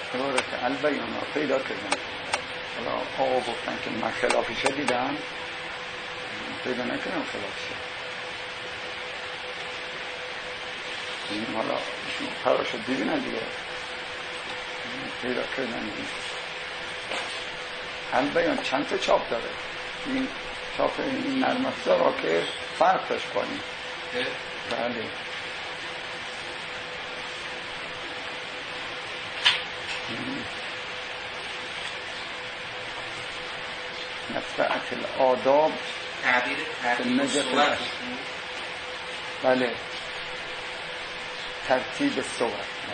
عبارت البیان را پیدا کردن. حالا آقا گفتن که من خلافش دیدم، پیدا نکنم خلافش. این حالا ایشون قرار شد ببینن دیگه، پیدا کردن. البیان چند تا چاپ داره. این چاپ این نرم افزار را که فرق داشت با این. بله نفعت الآداب تعبیر صور. بله ترتیب صور.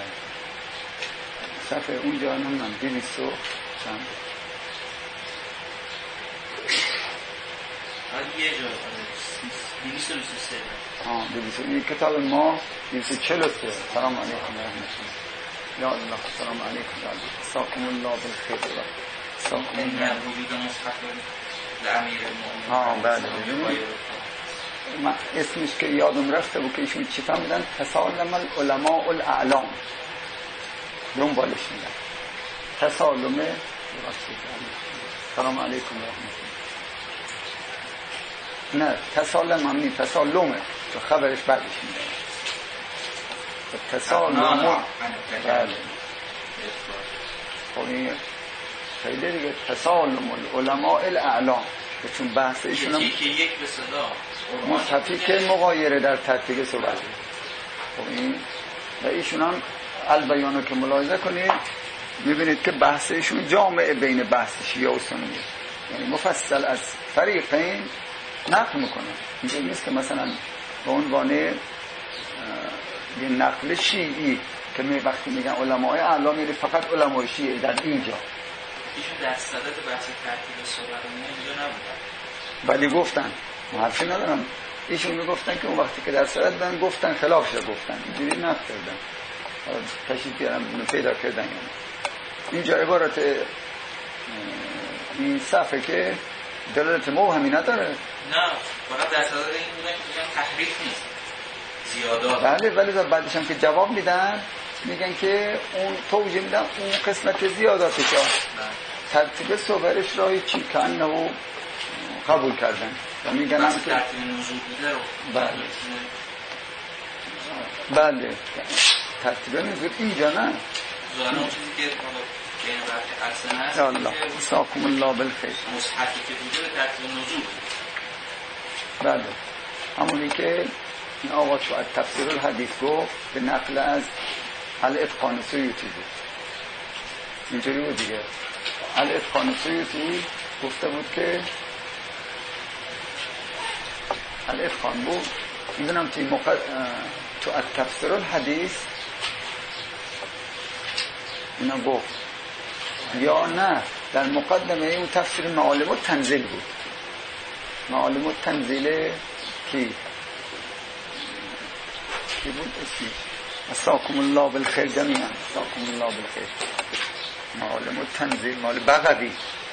صفحه اونجا نمیدونم 200 چند یه جا 223 این کتاب ما 243. سلام علیکم و رحمت الله. یا الله سلام علیکم و رحمت الله. ساکم الله بالخیر. ساکم الله وجود مصحف امیر المؤمنین. بله من اسمش که یادم رفته بود که ایشون چی فهمیدن، تسالم العلماء الاعلام دنبالش میدن. تسالم سلام علیکم و رحمت الله. نه تسالم هم نیست، تسالمه تو خبرش بعدش میده. تسالم بله خب خیلی دیگه. تسالم العلماء الاعلام چون بحث ایشون هم یک به صدا مصحفی که مغایره در ترتیب صورت. خب این و ایشون هم البیانو که ملاحظه کنید میبینید که بحث ایشون جامعه بین بحث شیعه و سنیه، یعنی مفصل از فریقین نقل میکنه. اینجا نیست که مثلا به عنوان یه نقل شیعی که وقتی میگن علمای اعلام یعنی فقط علمای شیعه در اینجا. ایشون در صدد بحث ترتیب صور اینجا نبودن، ولی گفتن حرفی ندارم. ایشون میگفتن که اون وقتی که در صدد بودن گفتن خلافش گفتن، اینجوری نکردن. تشریف بیارم اینو پیدا کردن. یعنی اینجا عبارت این صفحه که دلالت مبهمی نداره. نه فقط در صدد این بودن که بگن تحریف نیست، زیادات. بله ولی بعدش هم که جواب میدن میگن که اون توجیه میدن اون قسمت زیاداتش ترتیب صورش را چی که انه قبول کردن و میگن هم که ترتیب نزول بوده رو بله ترتیب نزول اینجا نه ظاهرا اون چیزی که بین برخی حسن هست الله ساکم الله بالخیر مصحفی که بوده به ترتیب نزول. بله همونی که این آقا تو از تفسیر الحدیث گفت به نقل از الاتقان سیوطی بود. اینجوری بود دیگه. الاتقان سیوطی گفته بود که الاتقان بود میدونم تو از تفسیر الحدیث اینا گفت یا نه در مقدمه اون تفسیر معالم التنزیل بود. معالم التنزیل کی بود اسمش ساکم الله بالخیر جمیعا ساکم الله بالخیر. معالم التنزیل مال بغوی.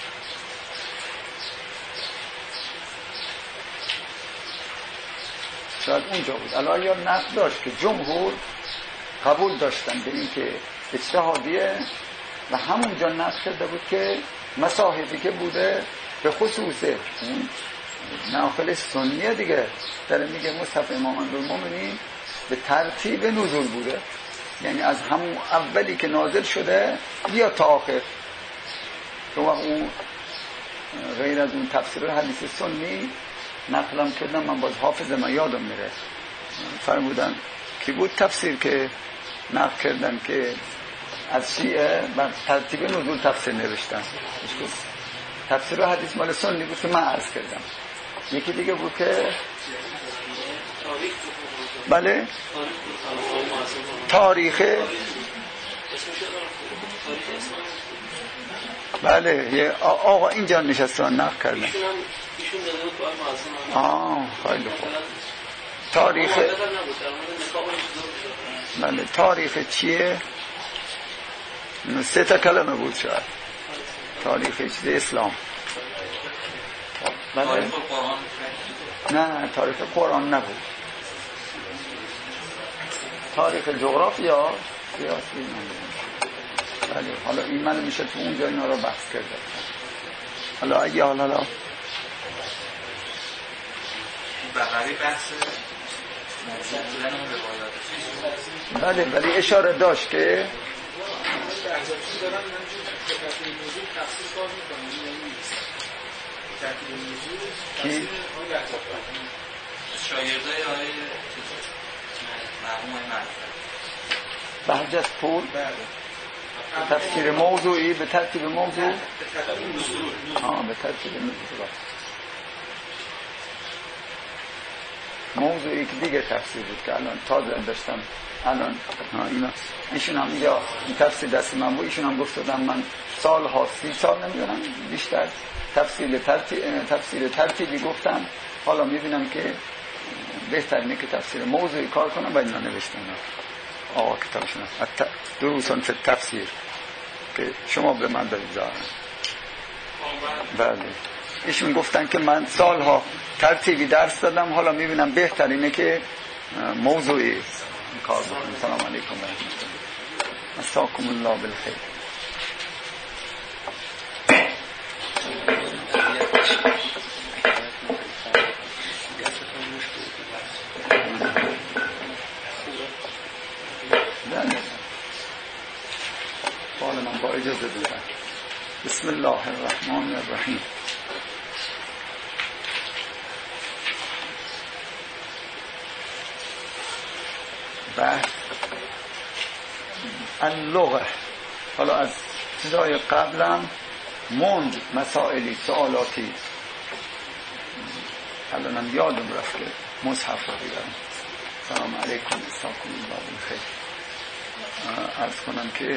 شاید اونجا بود. الان یا نقل داشت که جمهور قبول داشتن به این که اجتهادیه و همونجا نقل شده بود که مصاحفی که بوده به خصوص ناقل سنیه دیگه داره میگه مصحف امام امیرالمومنین به ترتیب نزول بوده، یعنی از همون اولی که نازل شده یا تا آخر. تو اون غیر از اون تفسیر حدیث سنی نقلم کردم من باز حافظ من یادم میره فرمودن کی بود تفسیر که نقل کردن که از شیعه بر ترتیب نزول تفسیر نوشتن. تفسیر حدیث مال سنی بود که من عرض کردم. یکی دیگه بود که بله تاریخ بله یه آقا اینجا نشستن نقل کردن. خیلی خوب. تاریخ بله تاریخ چیه؟ 3 کلمه بود شاید. تاریخ چیز اسلام. بله نه تاریخ قرآن نبود. تاریخ جغرافیا سیاسی نبود. بله. حالا این من میشه تو اونجا اینا رو بحث کرده. حالا اگه حالا بقیه بحث موضوع بودن اون روایات بله، ولی اشاره داشت که کی؟ شاگردای آقای مرحوم معرفت بهجت پور تفسیر موضوعی به ترتیب موضوع به ترتیب موضوعی که دیگه تفسیر بود که الان تازه داشتم الان ایشون هم اینجا این تفسیر دست من بود. ایشون هم گفت دادم من سالها 30 سال نمیدونم بیشتر تفسیر ترتیبی گفتم. حالا میبینم که بهترینه که تفسیر موضوعی کار کنم. باید اینا نوشتم آقا کتابشون دروسان فی تفسیر که شما به من دارید دارن. بله ایشون گفتن که من سالها ترتیبی درس دادم. حالا میبینم بهترینه که موضوعی کار بکنم. سلام علیکم و رحمت الله. مساکم الله بالخیر. من با اجازه دارم. بسم الله الرحمن الرحیم. بحث اللغه. حالا از چیزای قبلم موند مسائلی سوالاتی الانم یادم رفت که مصحف رو بیارم. سلام علیکم استاکم الله بالخیر. عرض کنم که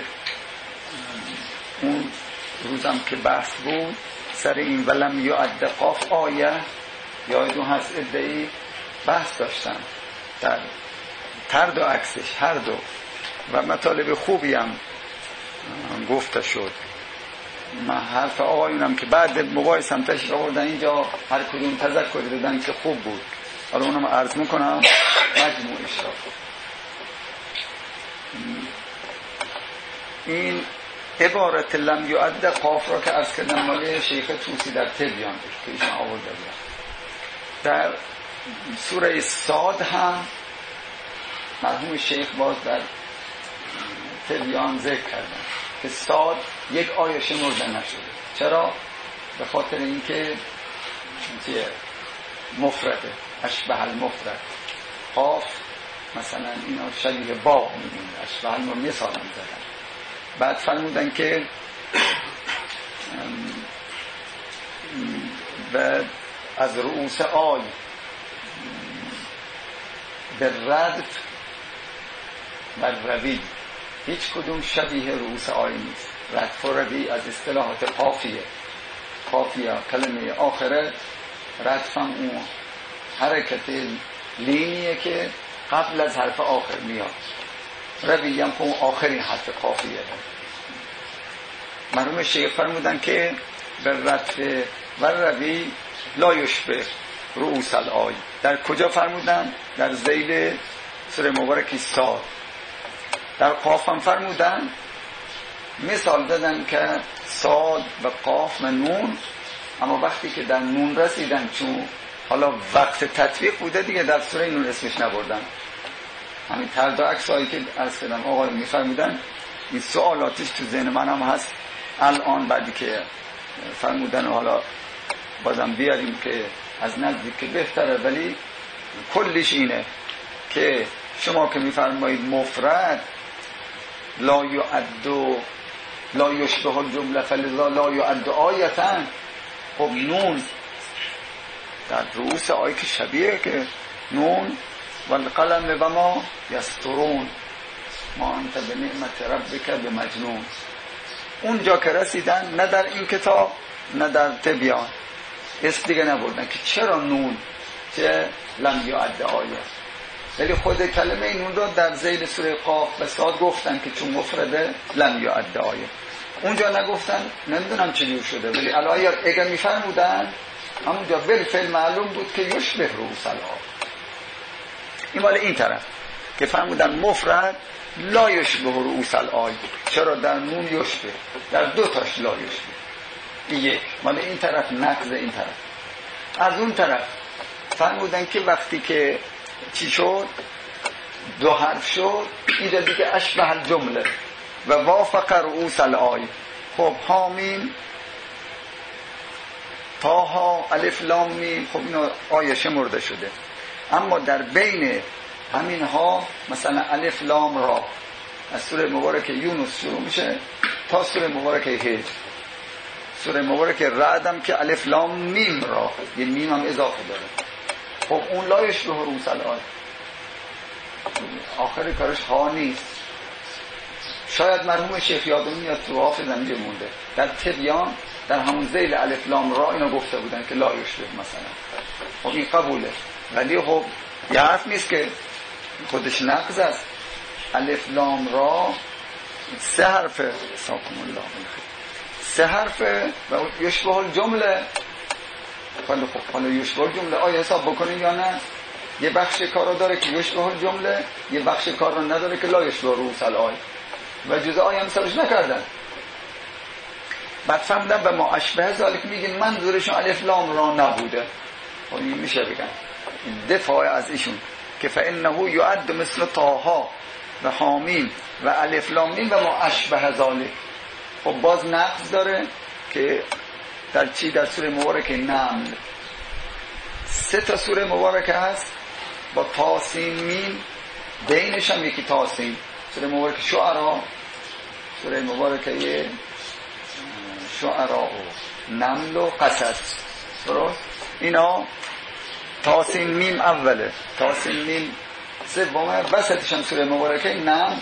اون روزم که بحث بود سر این ولم یعد قاف آیه یادتون هست ادعی بحث داشتم در ترد و عکسش هر دو و مطالب خوبی هم گفته شد. من حرف آقایونم که بعد مباحث هم تشریح آوردن اینجا هر کدوم تذکر دادن که خوب بود. حالا اونم عرض میکنم مجموعش را. این عبارت لم یعد قاف را که عرض کردم مال شیخ توسی در تبیان بود که ایشان آورده بود. در سوره صاد هم مرحوم شیخ باز در تبیان ذکر کردن که صاد یک آیه شمرده نشده. چرا؟ به خاطر اینکه مفرده، اشبه المفرد. قاف مثلا اینا شبیه باغ می‌بینه، اشبه الم مثال می‌زدن. بعد فرمودن که بعد از رؤوس آی به ردف و روی هیچ کدوم شبیه رؤوس آی نیست. ردف و روی از اصطلاحات قافیه کلمه آخره. ردف هم اون حرکت لینیه که قبل از حرف آخر میاد. روی هم اون آخرین حرف قافیه. مرحوم شیخ فرمودن که به ردف و روی لا یشبه رؤوس الآی. در کجا فرمودن؟ در ذیل سوره مبارکی صاد. در قاف هم فرمودن، مثال دادن که صاد و قاف و نون، اما وقتی که در نون رسیدن چون حالا وقت تطبیق بوده دیگه در سوره نون اسمش نبردن. همین ترد و عکسایی که از کردم آقای میفرمودن این سوالاتش تو ذهن منم هست الان بعدی که فرمودن. حالا بازم بیاریم که از نزدیک که بهتره، ولی کلش اینه که شما که میفرمایید مفرد لا یعد لا یشبه الجمله فلذا لا یعد آیتا. خب نون در رؤوس آیه که شبیه که نون والقلم و ما یسطرون ما انت به نعمت ربک بمجنون. اونجا که رسیدن نه در این کتاب نه در تبیان اسم دیگه نبردن که چرا نون چه لم یعد آیه، ولی خود کلمه نون رو در ذیل سوره قاف و صاد گفتن که چون مفرده لم یعد آیه. اونجا نگفتن، نمیدونم چجور شده، ولی الان اگر میفرمودن همونجا بالفعل معلوم بود که یشبه رؤوس الآی. این مال این طرف که فرمودن مفرد لا یشبه رؤوس الآی. چرا در نون یشبه، در دو تاش لا یشبه. یک مال این طرف، نقض این طرف. از اون طرف فرمودن که وقتی که چی شد، دو حرف شد، اینجا دیگه اشبه الجمله و وافق رؤوس الآی. خب حامیم تاها الف لام میم، خب اینا آیه شمرده شده، اما در بین همین ها مثلا الف لام را از سوره مبارک یونس شروع میشه تا سوره مبارک هجر. سوره مبارک رعد هم که الف لام میم را، یه میم هم اضافه داره. خب اون لایش به رؤوس الآی، آخر کارش ها نیست. شاید مرحوم شیخ یادم میاد تو حافظ اینجا مونده، در تبیان در همون ذیل الف لام را اینو گفته بودن که لا یشبه مثلا. خب این قبوله، ولی خب یه حرف نیست که خودش نقض است. الف لام را سه حرفه، ساکم الله سه حرفه و یشبه الجمله. خب حالا یشبه الجمله آیا حساب بکنیم یا نه؟ یه بخش کار رو داره که یشبه الجمله، یه بخش کار رو نداره که لا یشبه رؤوس الآی، و جزء آیه هم مثالش نکردن. بعد فهمدن به ما اشبه ذالک میگین منظورشون الف لام را نبوده. خب این میشه بگن دفاع از ایشون که فانه یعد مثل طاها و حامیم و الف لام میم و ما اشبه ذالک. خب باز نقض داره که در چی؟ در سوره مبارک نمل 3 تا سوره مبارکه هست با تاسین میم، بینش هم یکی تاسین. سوره مبارک شعراء، سوره مبارکه شعراء و نمل و قصص، درست؟ اینا تاسین میم اوله، تاسین میم سومه، وسطش هم سوره مبارکه نمل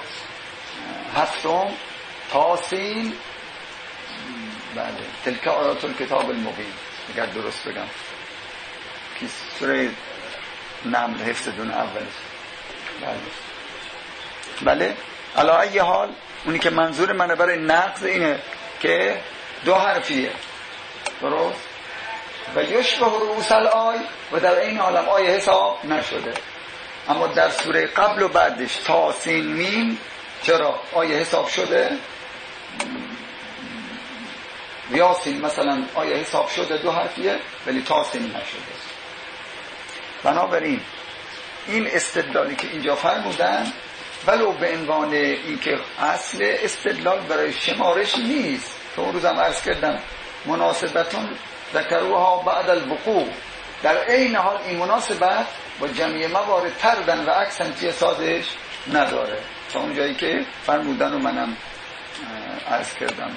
27م، تاسین بله تلک آیات الکتاب المبین، اگر درست بگم که سوره نمل حفظ دون اولش. بله علی ای حال اونی که منظور منه برای نقض اینه که دو حرفیه، درست؟ و یشبه رؤوس الآی و در این عالم آیه حساب نشده، اما در سوره قبل و بعدش تاسین میم چرا آیه حساب شده؟ یاسین مثلا آیه حساب شده دو حرفیه ولی تاسین نشده. بنابراین این استدلالی که اینجا فرمودن ولو به عنوان اینکه اصل استدلال برای شمارش نیست، که اون روزم عرض کردم مناسبتون ذکروها بعد الوقوع، در این حال این مناسبت با جمعی موارد تردن و عکس امتیازش نداره، تا اون جایی که فرمودن و منم عرض کردم.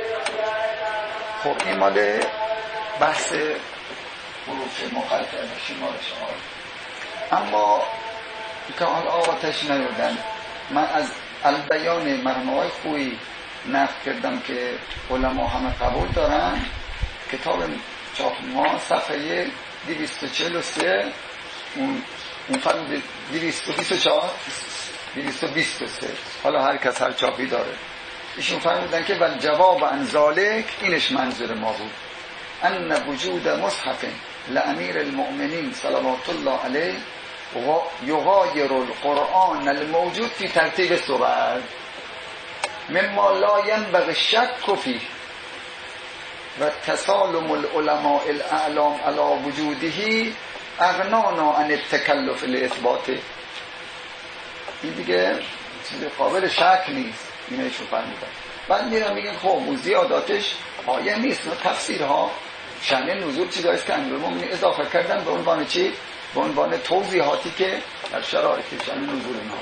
خب این مال بحث حروف مقطعه شمارش ها. اما که حال آتش نیادن، من از البیان مرموهای خوی نقل کردم که علما همه قبول دارن، کتاب چاپ ما صفحه 243 اون فرمود 224 223، حالا هر کس هر چاپی داره. ایشون فرمودن که ول جواب عن ذالک، اینش منظور ما بود، ان وجود مصحف لامیر المؤمنین صلوات الله علیه یغایر القرآن الموجود فی ترتیب سور مما لا ينبغي الشك فيه و تسالم العلماء الاعلام على وجوده اغنانا عن التکلف لاثباته. این دیگه چیز قابل شک نیست، اینه شو فرمودن. بعد میگن خب اون زیاداتش آیه نیست، تفسیرها شأن نزول چیزاییست که امیرالمومنین اضافه کردن به عنوان چی؟ به عنوان توضیحاتی که در شرایط شأن نزول اینا.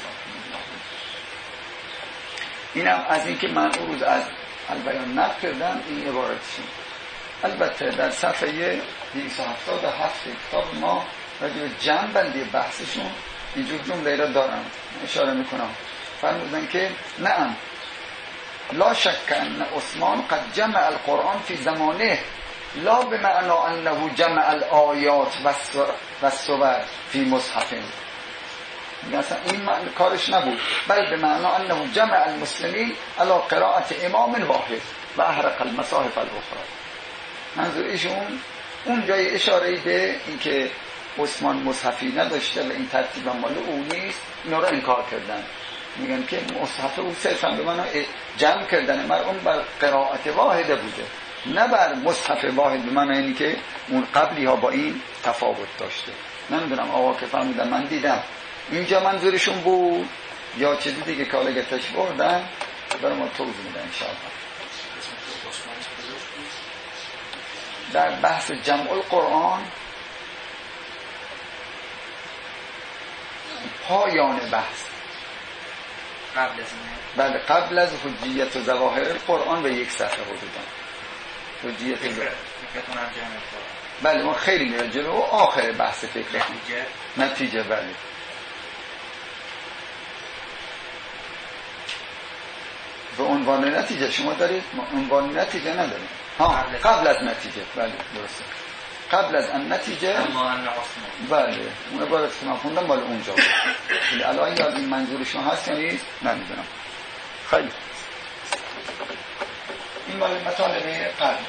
اینم از این که من اون روز از البیان نقل کردم این عبارتشون. البته در صفحه 277 کتاب ما راجع به جمع بندی بحثشون اینجور جمله را دارم اشاره میکنم. فرمودن که نعم لا شک ان عثمان قد جمع القرآن فی زمانه لا بمعنى انه جمع الآیات و السور فی مصحف، مثلا این کارش نبود، بل به معنی انه جمع المسلمین علی قراءت امام واحد و احرق المصاحف الاخرى. منظور ایشون اون جای اشاره به اینکه عثمان مصحفی نداشته و این ترتیب مال او نیست، اینا را انکار کردن. میگن که مصحف او صرفا به من جمع کردن من اون بر قرائت واحده بوده، نه بر مصحف واحد، به من اینی که اون قبلی ها با این تفاوت داشته. نمیدونم آقا که فهمیدن، من دیدم اینجا منظورشون بود یا چیزی دیگه که حالا گتش بردن برای ما توضیح میدن انشاءالله. در بحث جمع القرآن پایان بحث قبل از حجیت و ظواهر القرآن به یک صفحه حدودا حجیت بله ما خیلی میره جلو و آخر بحث فکر نتیجه بله. به عنوان نتیجه شما دارید، ما عنوان نتیجه نداریم. قبل از نتیجه بله درسته، قبل از ان نتیجه بله اون عبارت که من خوندم مال اونجا بود. الان یاد این منظورشون هست یا نیست نمیدونم. خیلی این مال مطالبه قبل.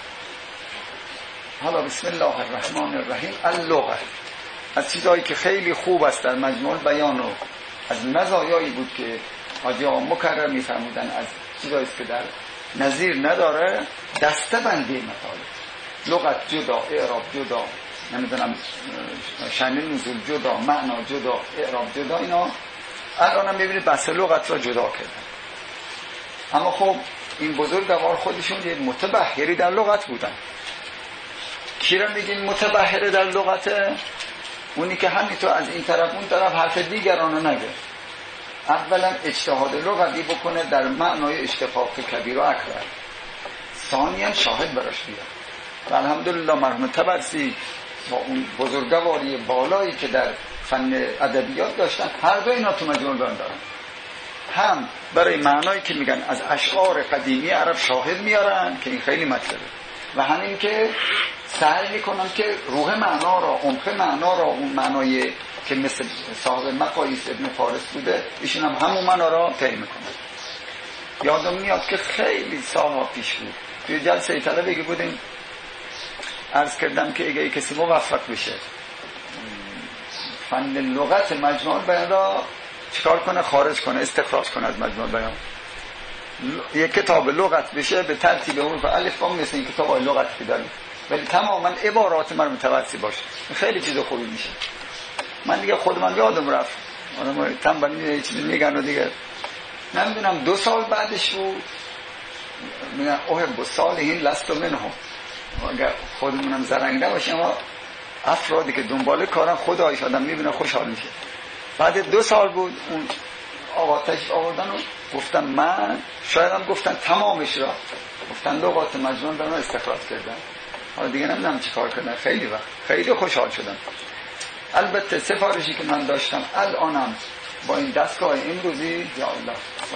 حالا بسم الله الرحمن الرحیم. اللغت از چیزایی که خیلی خوب است در مجموع بیان و از مزایایی بود که حاجی آقا مکرر میفرمودن، از چیزایی که در نظیر نداره، دسته بندی مطالب. لغت جدا، اعراب جدا، نمیدونم شأن نزول جدا، معنا جدا، اعراب جدا، اینا الان هم میبینید بحث لغت را جدا کردن. اما خب این بزرگوار خودشون یه متبحری در لغت بودن. کی را میگیم متبحر در لغت؟ اونی که همینطور از این طرف اون طرف حرف دیگران رو نگه، اولا اجتهاد لغوی بکنه در معنای اشتقاق کبیر و اکبر، ثانیا شاهد براش بیاد. و الحمدلله مرحوم طبرسی با اون بزرگواری بالایی که در فن ادبیات داشتن، هر دو اینا تو مجموع بیان دارن. هم برای معنایی که میگن از اشعار قدیمی عرب شاهد میارن که این خیلی مطلبه، و همین که سعی میکنن که روح معنا را، عمق معنا را، اون معنایی که مثل صاحب مقاییس ابن فارس بوده، ایشون هم همون معنا را طی میکنن. یادم میاد که خیلی سالها پیش بود توی جلسه طلبه بودیم، عرض کردم که اگه کسی موفق بشه فن لغت مجموع بیان را چیکار کنه، خارج کنه، استخراج کنه از مجموع بیان، یک کتاب لغت بشه به ترتیب حروف الف با مثل این کتاب لغت که داریم، ولی تماما عبارات من متوسط باشه، خیلی چیز خوبی میشه. من دیگه خود من یادم رفت، آدم تنبلی یه چیزی میگن و دیگه نمیدونم 2 سال بعدش بود میگن اوه با صالحین لست منهم. اگر خودمونم زرنگ نباشیم اما افرادی که دنبال کارن خدایش آدم میبینه خوشحال میشه. بعد 2 سال بود اون آقا تشریف آوردن و گفتم من شاید هم گفتن تمامش را گفتن لغات مجنون دارن استخراج کردن. حالا دیگه نمیدونم چی کار کردن. خیلی وقت خیلی خوشحال شدم. البته سفارشی که من داشتم الانم با این دستگاه امروزی یا الله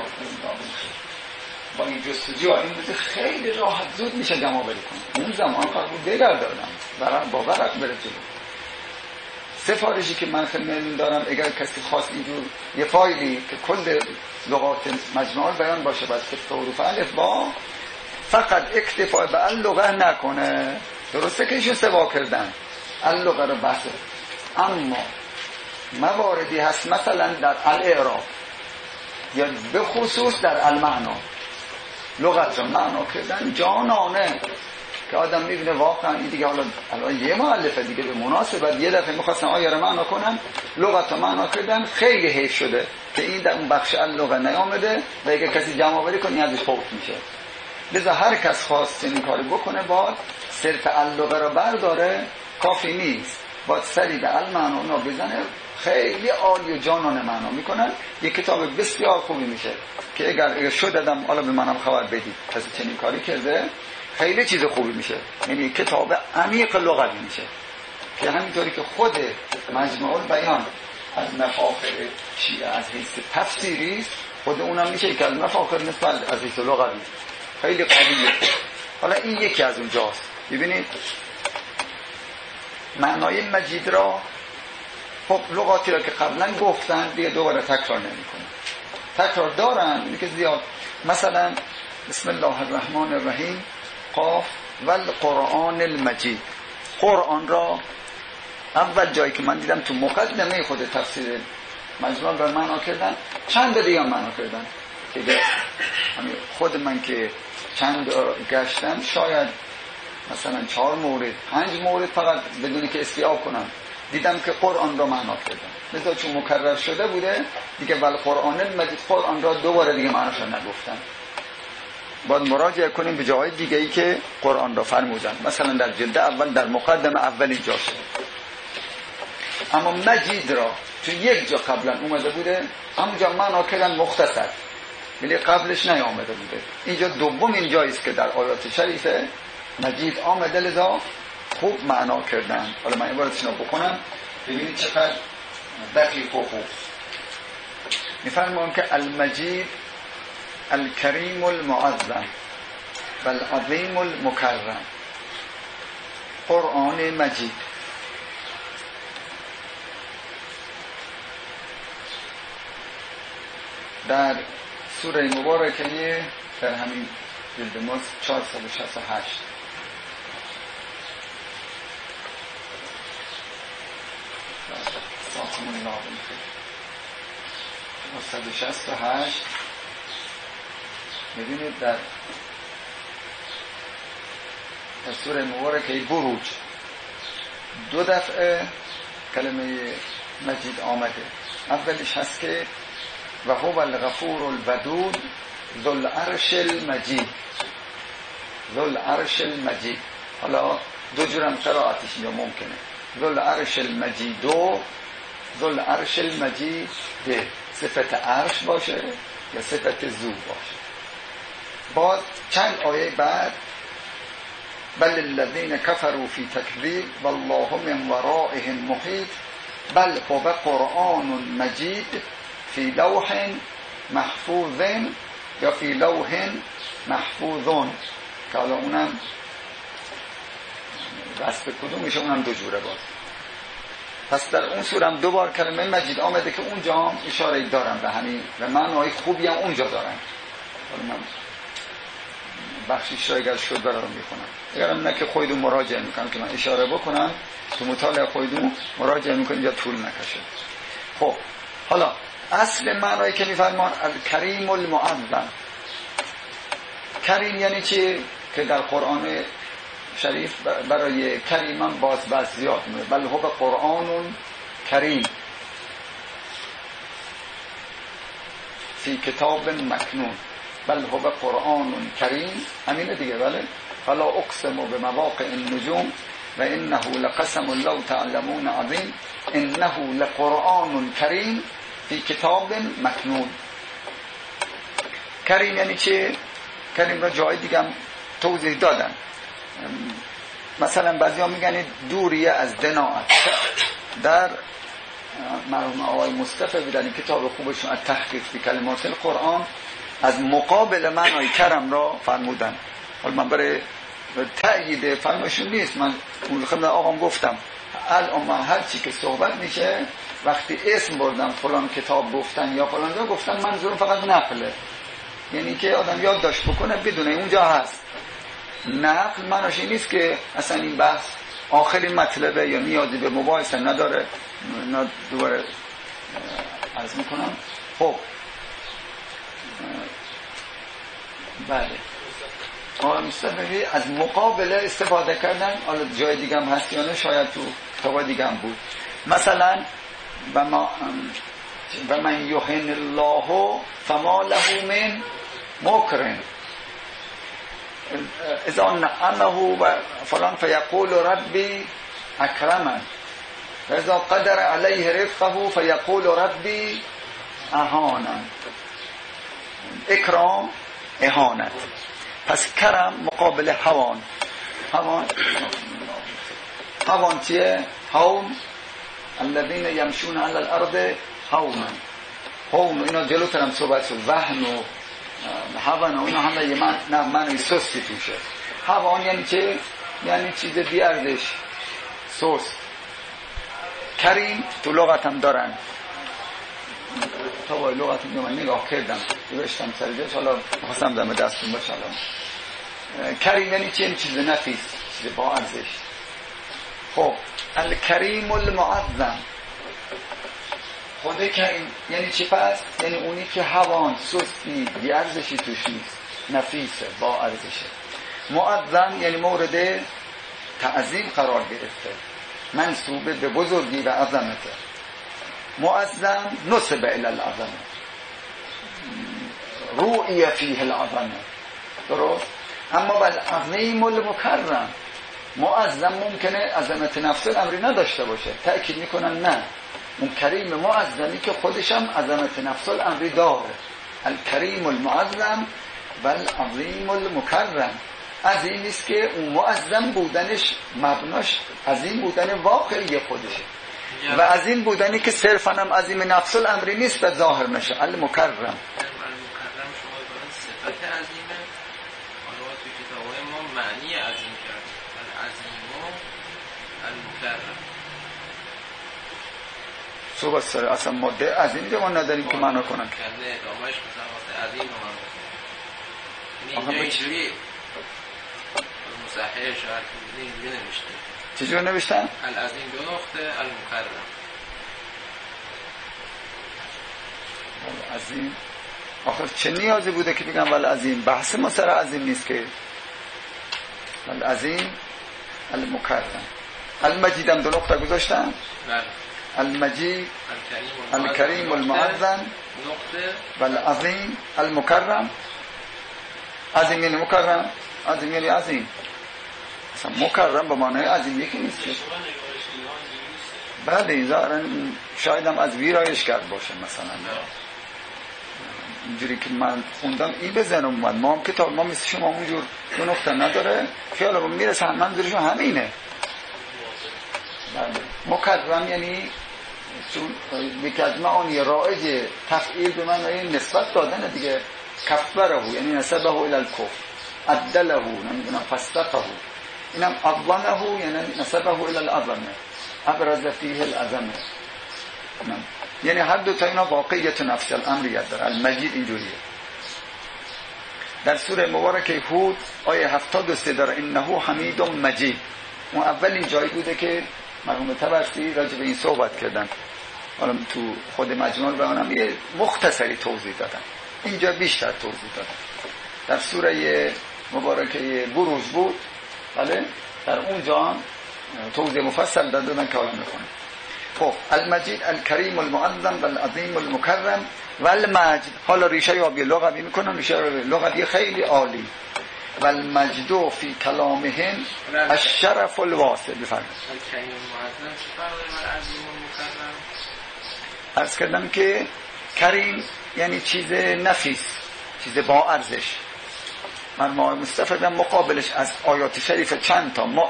با این جستجو امروزی خیلی راحت زود میشه جمع بری کنم. اون زمان کار بود بگردارم با ورق بره جلو. سفارشی که من خدمتتون دارم اگر کسی خواست اینجور یه فایلی که کل لغات مجموع بیان باشه بعد که حروف الف با فقط اکتفا به اللغه نکنه، درسته که ایشون سوا کردن اللغه رو بحثه، اما مواردی هست مثلا در الاعراب یا به خصوص در المعنا لغت رو معنا کردن جانانه که آدم میبینه واقعا این دیگه حالا یه مؤلفه دیگه به مناسبت یه دفعه میخواستن آیه رو معنا کنن لغت رو معنا کردن. خیلی حیف شده که این در اون بخش اللغه نیامده و اگه کسی جمع آوری کنه ازش فوت میشه. لذا هر کس خواست این کارو بکنه باید صرف اللغه رو برداره، کافی نیست، باید سری به المعنا اونا بزنه، خیلی عالی و جانانه معنا میکنن. یک کتاب بسیار خوبی میشه که اگر شد دادم حالا به منم خبر بدید کسی چنین کاری کرده، خیلی چیز خوبی میشه. یعنی کتاب عمیق لغوی میشه که همینطوری که خود مجموع بیان از مفاخر شیعه از حیث تفسیری است، خود اونم میشه که از مفاخر نسبت از حیث لغوی خیلی قویه. حالا این یکی از اونجاست. ببینید معنای مجید را خب لغاتی را که قبلا گفتن دیگه دوباره تکرار نمی‌کنه، تکرار دارن اینه که زیاد. مثلا بسم الله الرحمن الرحیم قاف و القرآن المجید. قرآن را اول جایی که من دیدم تو مقدمه خود تفسیر مجموعه به معنا کردن، چند دیگه معنا کردن که خود من که چند گشتم شاید مثلا 4 مورد 5 مورد فقط بدونی که استیعاب کنم دیدم که قرآن را معنا کردم. لذا چون مکرر شده بوده دیگه ول قرآن المجید، قرآن را دوباره دیگه معناش نگفتن. باید مراجعه کنیم به جاهای دیگه ای که قرآن را فرمودن، مثلا در جلد اول در مقدمه اولی جا شده. اما مجید را تو یک جا قبلا اومده بوده، همونجا معنا کردن مختصر، ولی قبلش نیامده بوده. اینجا دومین جایی است که در آیات شریفه مجید آمده، لذا خوب معنا کردن. حالا من عبارتشون رو بکنم ببینید چقدر دقیق و خوب. میفرمایند که المجید الکریم المعظم و العظیم المکرم. قرآن مجید در سوره مبارکه در همین جلد ما 468 ساختمون نابون 168 می‌بینید در سوره مبارکه بروج 2 دفعه کلمه مجید آمده. اولش هست که و هو الغفور الودود ذو العرش المجید. ذو العرش المجید، حالا دو جورم قرائتش اینجا ممکنه، ذو العرش المجید و ذو العرش المجید ده، صفت عرش باشه یا صفت ذو باشه. بعد چند آیه بعد بل الذین کفروا فی تکذیب والله من ورائهم محیط بل هو قرآن مجید فی لوح محفوظ یا فی لوح محفوظون، که حالا اونم وصف کدومشه اونم دو جوره باز. پس در اون سوره هم 2 بار کلمه مجید آمده که اونجا هم اشاره دارن به همین و معنای خوبی هم اونجا دارن. حالا من بخشیش را اگر شد برام میخونم، اگرم نه که خودتون مراجعه میکنم که من اشاره بکنم تو مطالعه خودتون مراجعه میکنید یا طول نکشه. خب حالا اصل معنایی که میفرمان الکریم المعظم. کریم یعنی چی؟ که در قرآن شریف برای کریمان باز زیاد میگه بل هو قرآن کریم فی کتاب مکنون. بل هو قرآن کریم، همینه دیگه. بله فلا اقسم بمواقع النجوم و انه لقسم لو تعلمون عظیم انه لقرآن کریم فی کتاب مکنون. کریم یعنی چه؟ کریم را جای دیگه هم توضیح دادن. مثلا بعضی ها میگن دوریه از دناعت. در مرحوم آقای مصطفی بودن کتاب خوبشون از تحقیق فی کلمات القرآن از مقابل معنای کرم را فرمودن. حالا من برای تأیید فرمایشون نیست، من اون خدمت آقام گفتم الان من هر چی که صحبت میشه وقتی اسم بردم فلان کتاب گفتن یا فلان جا گفتن منظورم فقط نقله، یعنی که آدم یادداشت بکنه بدونه اونجا هست. نقل معناش این نیست که اصلا این بحث آخرین مطلبه یا نیازی به مباحثه نداره. دوباره عرض میکنم. خب بله آقای مصطفی از مقابله استفاده کردن. حالا جای دیگه هم هست یا نه، شاید تو کتاب دیگه هم بود. مثلا و من یهن الله فما له من مکرم اذا نعمه و فلان فیقول ربی اکرمن و اذا قدر علیه رزقه فیقول ربی اهانن. اکرام اهانت. پس کرم مقابل هوان. هوان چیه؟ هون الذین یمشون علی الارض هونا. هون اینا جلوتر هم صحبت شد. وهن و هوان و اینا همه یه معنی سستی توشه. هوان یعنی چه؟ یعنی چیز بی ارزش، سست. کریم تو لغت هم دارن. تا با لغت هم من نگاه کردم نوشتم سریجش، حالا خواستم دم دستون باشه. کریم یعنی چه؟ یعنی چیز نفیس، چیز با ارزش. خب الکریم المعظم. خود کریم یعنی چی پس؟ یعنی اونی که هوان سستی بیارزشی توش نیست، نفیسه، با ارزشه. معظم یعنی مورد تعظیم قرار گرفته، منسوبه به بزرگی و عظمته. معظم نسب الی العظمه، رؤی فیه العظمه، درست؟ اما بالعظیم المکرم، معظم ممکنه عظمت نفس الامری نداشته باشه، تأکید میکنن نه، اون کریم معظمی که خودش هم عظمت نفس الامری داره. الکریم المعظم و العظیم المکرم. عظیم نیست که اون معظم بودنش مبناش عظیم بودن واقعی خودشه و عظیم بودنی که صرفا هم عظیم نفس الامری نیست و ظاهر نشه. المکرم شما دارن صفت عظیمه، حالا توی کتابای ما معنی عظیم کرد، العظیم و المکرم. صحبت سره اصلا ماده عظیمی که ما نداریم که معنا کنن. کنده ادامهش مثلا واسه عظیم رو من بکنم. اینجوری مصحح شاید اینجوری نمیشته. چجور نوشتن؟ العظیم 2 نقطه المکرم. عظیم آخر چه نیازی بوده که بگم والعظیم؟ بحث ما سر عظیم نیست که. والعظیم المکرم. المجید هم 2 نقطه گذاشتن؟ بله. المجید الکریم المعظم نقطه والعظیم المکرم. عظیم یعنی مکرم، عظیم یعنی عظیم. اصلا مکرم به معنای عظیم یکی نیست. بله ظاهرا شاید هم از ویرایش کرد باشه مثلا. اینجوری که من خوندم این به ذهنم اومد. ما هم کتاب ما مثل شما اونجور 2 نقطه نداره، خیالم میرسه منظورشون همینه. بله. مکرم یعنی یکی از معانی رایج تفعیل به معنای نسبت دادن دیگه. کفره یعنی نسبه الی الکفر، عدله نمیدونم فسقه، اینم عظمه یعنی نسبه الی العظمه، ابرز فیه العظمه. یعنی هر دو تا اینا واقعیت نفس الامریت داره. المجید اینجوریه. در سوره مبارکه هود آیه 73 داره انه حمید مجید. اون اولین جایی بوده که مرحوم طبرسی راجع به این صحبت کردن. حالا تو خود مجموع البیان یه مختصری توضیح دادن، اینجا بیشتر توضیح دادن. در سوره مبارکه بروج بود، بله، در اونجا توضیح مفصل دادن که حالا میخونم. خب المجید الکریم المعظم والعظیم المکرم والمجد. حالا ریشه یابی لغوی میکنن، ریشه لغوی خیلی عالی. والمجد فی کلامهم الشرف الواسع. بفرمایید. الکریم المعظم چه فرقی با العظیم المکرم؟ عرض کردم که کریم یعنی چیز نفیس، چیز با ارزش. ما مستفیدم مقابلش از آیات شریف چند تا ما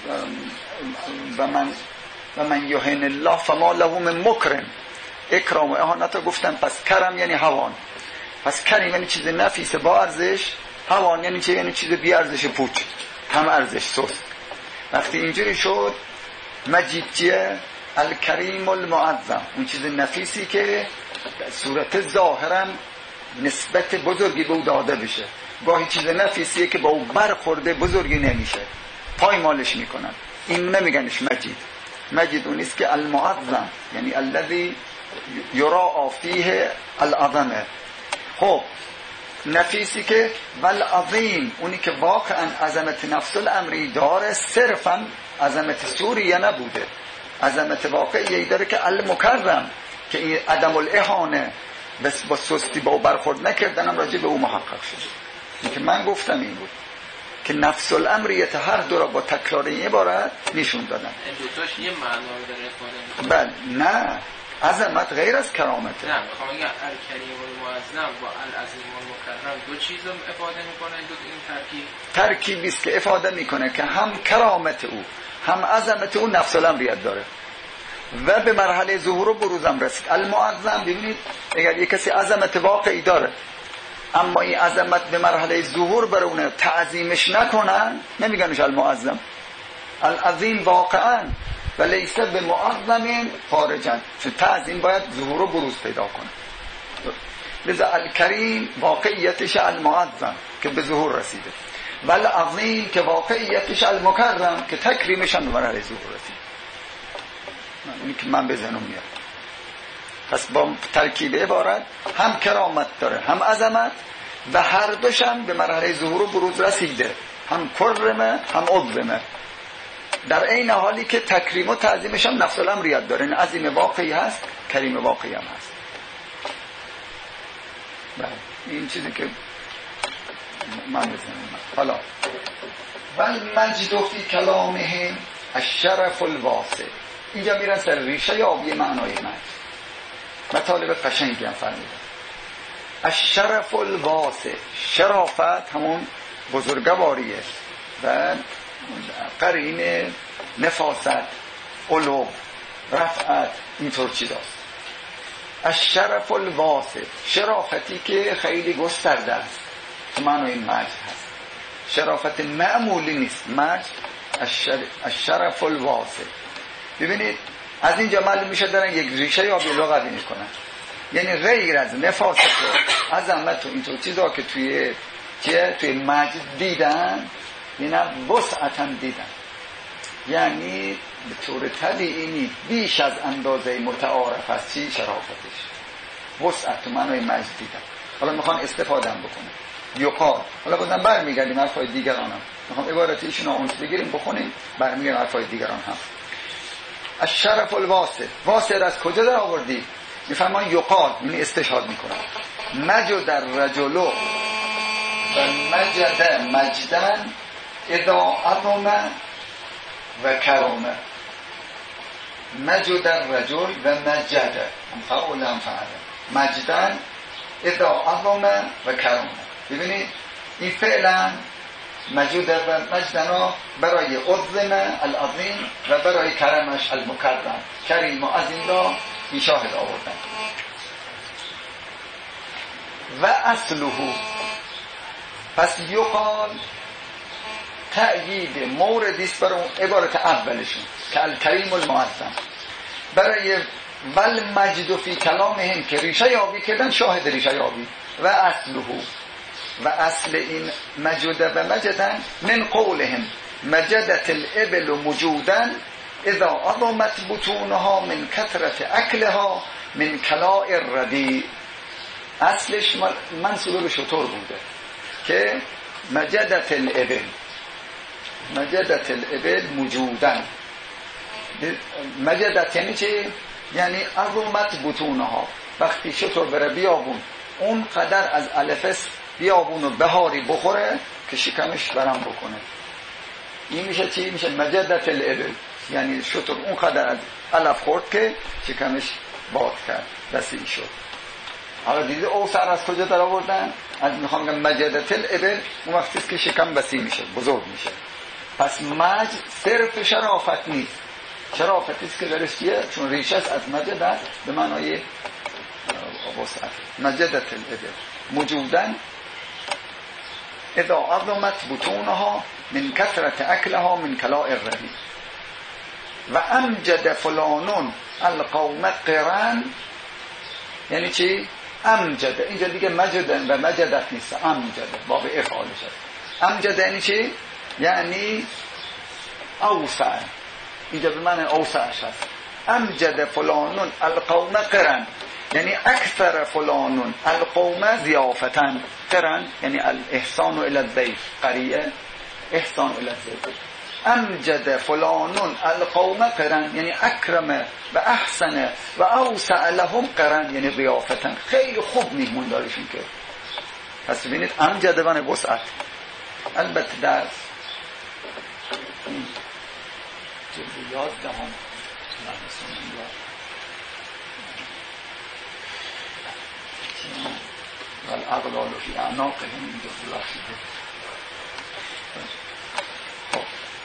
و من یهین الله فما له من مکرم. اکرام و اهانت رو گفتم. پس کرم یعنی هوان. پس کریم یعنی چیز نفیس با ارزش. هوان یعنی چه؟ یعنی چیز بی ارزش پوچ، هم ارزش سست. وقتی اینجوری شد مجید چیه؟ الکریم المعظم، اون چیز نفیسی که صورت ظاهرا نسبت بزرگی به او داده بشه. گاهی چیز نفیسیه که با او برخورده بزرگی نمیشه، پایمالش میکنن. این نمیگنش مجید. مجید اون نیست که المعظم یعنی الذی یرا فیه العظمه. خب نفیسی که والعظیم اونی که واقعا عظمت نفس الامری داره، صرفا عظمت سوریه نبوده، عظمت واقعی داره که المکرم که این عدم الاهانه بس با سستی با برخورد نکردنم راجع به او محقق شد. این که من گفتم این بود که نفس الامریت هر دو را با تکرار این عبارت نشون دادن. این دوتاش یه معنی رو داره افاده بله. نه، عظمت غیر از کرامته. نه، میخوام بگم الکریم المعظم با العظیم المکرم دو چیز رو افاده میکنه. این ترکیبی است که افاده میکنه که هم کرامت او هم عظمت او نفس الامریت داره و به مرحله ظهور و بروزم رسید. المعظم ببینید اگر یک کسی عظمت واقعی داره اما این عظمت به مرحله ظهور برونه تعظیمش نکنن، نمیگنش المعظم. العظیم واقعا و لیس به معظم خارجا، چون تعظیم باید ظهور و بروز پیدا کنه. لذا الکریم واقعیتش المعظم که به ظهور رسیده و العظیم که واقعیتش المکرم که تکریمش هم به مرحله ظهور رسید. اینی که من به ذهنم میاد. پس با ترکیب عبارت هم کرامت داره هم عظمت و هر دوشم به مرحله ظهور و بروز رسیده، هم کرمه هم عظمه، در این حالی که تکریم و تعظیمش هم نفس الامریت داره. این عظیم واقعی هست، کریم واقعی هم هست. این چیزی که من بزنم. حالا والمجد فی کلامهم الشرف الواسع، اینجا میرن سر ریشه یابی معنای مجد. مطالب قشنگی هم فرمیدن. الشرف الواسع، شرافت همون بزرگواریه و قرین نفاست، علو، رفعت، اینطور چیزاست. الشرف الواسع، شرافتی که خیلی گسترده است، معنای مجد هست. شرافت معمولی نیست. مجد الشرف الواسع. ببینید از اینجا معلوم میشه دارن یک ریشه یا لغوی میکنن، یعنی غیر از نفاست و عظمت و اینطور چیزا که توی مجد دیدن، اینا وسعتاً دیدن، یعنی به طور طبیعی نیست، بیش از اندازه متعارف است چی شرافتش، وسعت و معنای مجد دیدن. حالا میخوان استفاده هم بکنه یقال. حالا بازم برمیگردیم حرفای دیگران هم، میخوام عبارت ایشون رو اونس بگیریم بخونیم، برمیگردیم حرفای دیگران هم. الشرف الواسع، واسع از کجا در آوردی؟ میفهمان یقال، یعنی استشهاد میکنن. مجد الرجل و مجد مجدن اذا عظم و کرامه. مجد الرجل و مجد هم فعول هم فعله، مجدن اذا عظم و کرامه. ببینید این فعلا مجد و مجدنا برای عظم العظیم و برای کرمش المکرم، کریم و عظیم را این شاهد آوردن. و اصله، پس یقال تأیید موردیست برای اون عبارت اولشون که الکریم المعظم، برای ول مجد فی کلامهم که ریشه یابی کردن، شاهد ریشه یابی. و اصله، و اصل این مجد و مجدن من قولهم مجدت الابل مجودا اذا عظمت بطونها من کثرت اکلها من کلاء الردی. اصلش منصوب به شتر بوده که مجدت الابل، مجدت الابل مجودن. مجدت یعنی چی؟ یعنی عظمت بطونها، وقتی شتر بره بیابون اون قدر از الفس بیابون و بهاری بخوره که شکمش برم بکنه. این میشه چی؟ میشه مجدت الابل، یعنی شتر اون قدر از علف خورد که شکمش باد کرد، وسیع شد. حالا دیده اوسر از کجا در آوردن؟ از میخوام بگم مجدت الابل اون وقتی که شکم وسیع میشه، بزرگ میشه. پس مجد صرف شرافت نیست، شرافتی است که درش چیه؟ چون ریشه است از مجد به معنای وسعت. مجدت الابل موجودن اذا عظمت بطونها من کثرت اکلها من کلاء الردی. و امجد فلانون القوم قرن، یعنی چی؟ امجد، اینجا دیگه مجدن و مجدت نیست، امجد باب افعالش هست. امجد یعنی چی؟ یعنی اوسع، اینجا به معنی اوسعش هست. امجد فلانون القوم قرن، یعنی اکثر فلانون القوم ضیافتن. قرن یعنی الاحسان الی الضیف، قریه احسان الی الضیف. امجد فلانون القوم قرن یعنی اکرم و احسن و اوسع لهم قرن، یعنی ضیافتن، خیلی خوب میهمون دارشون که. پس ببینید امجد و وسعت. البته در جلد 11 والاغلال فی اعناقهم اینجا بلاشیده. خب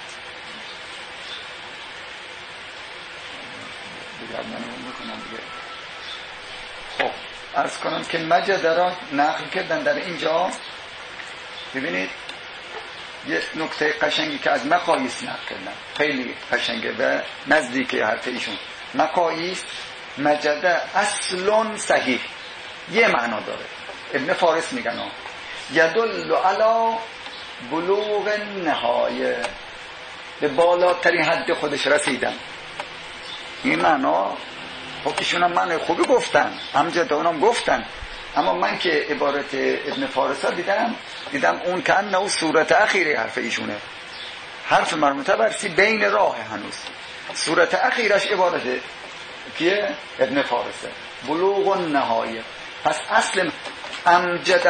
دیگر منو میکنم دیگه. خب عرض کنم که مجد را نقل کردن در اینجا. ببینید یه نکته قشنگی که از مقاییس نقل کردن، خیلی قشنگه و نزدیک حرف ایشون. مقاییس مجد اصل صحیح یه معنا داره. ابن فارس میگن یدل علی بلوغ النهایه، به بالاترین حد خودش رسیدن. این معنا خب ایشون هم من خوبی گفتن، امجد اونم گفتن، اما من که عبارت ابن فارسا دیدم اون که انه صورت اخیری حرف ایشونه، حرف مرحوم طبرسی بین راه هنوز، صورت اخیرش عبارته که ابن فارسه بلوغ النهایه. پس اصل امجد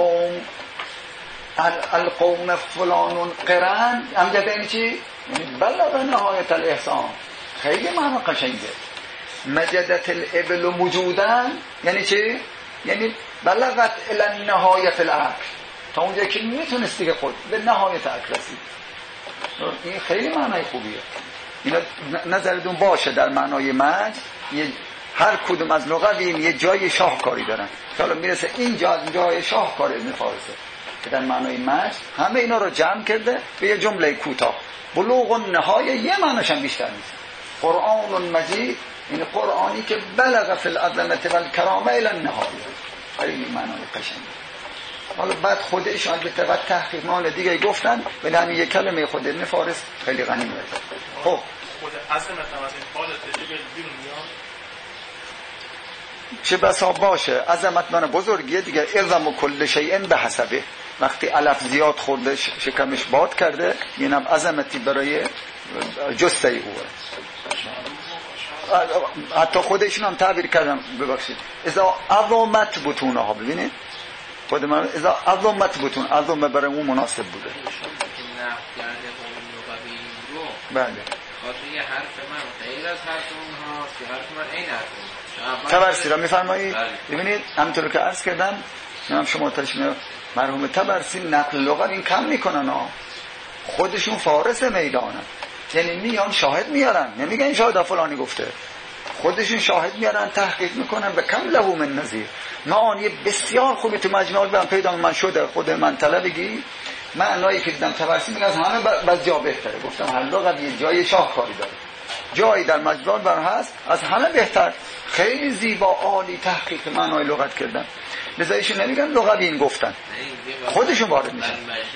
القوم فلان قرن، امجد یعنی چی؟ یعنی بلغ نهایت الاحسان، خیلی معنی قشنگه. مجدت الابل موجودن یعنی چی؟ یعنی بلغت الی نهایت العقل، تا اونجا که میتونست دیگه خود به نهایت عقل رسید. این خیلی معنی خوبیه. اینا نظرتون باشه در معنای مجد هر کدوم از لغوی یه جای شاهکاری دارن. حالا میرسه این جای شاهکار ابن فارسه که در معنای مجد همه اینا رو جمع کرده به یه جمله کوتاه. بلوغ النهایه یه معنیش هم بیشتر نیست. قرآن مجید این قرآنی که بلغ فی العظمت و الکرامه الی النهایه، خیلی معنای قشنگه. حالا بعد خودش البته بعد تحقیق مال دیگه گفتن، ولی همین یک کلمه خود ابن فارس خیلی غنیمه. خب خود عظمت هم از این حالت دیگه بیرون میاد، چه بسا باشه عظمت من بزرگیه دیگه. اعظم کل شیء به حسبه، وقتی علف زیاد خورده شکمش باد کرده، اینم عظمتی برای جسته اوه. حتی خودشون هم تعبیر کردم، ببخشید، اذا عظمت بطونها، ببینید خود من اذا عظمت بطون، عظم برای اون مناسب بوده. بله خاطر یه حرف من غیر از حرف اونها که حرف من این حرف طبرسی را میفرمایید. ببینید همونطور که عرض کردم، من شما تشمیه مرحوم طبرسی نقل لغت این کم میکنن ها، خودشون فارس میدانن، یعنی میان شاهد میارن، نمیگن این شاهد فلانی گفته، خودشون شاهد میارن، تحقیق میکنن به کم له من نظیر. معانی بسیار خوبی تو مجموع البیان پیدا من شده، خود من طلبگی معنایی که دیدم طبرسی میگه از همه بس جا بهتره. گفتم هر لغت یه جای شاهکاری داره، جایی در مجموع البیان هست از همه بهتر، خیلی زیبا عالی تحقیق معنای لغت کردن. لذا ایشون نمیگن لغویین گفتن، خودشون وارد میشن.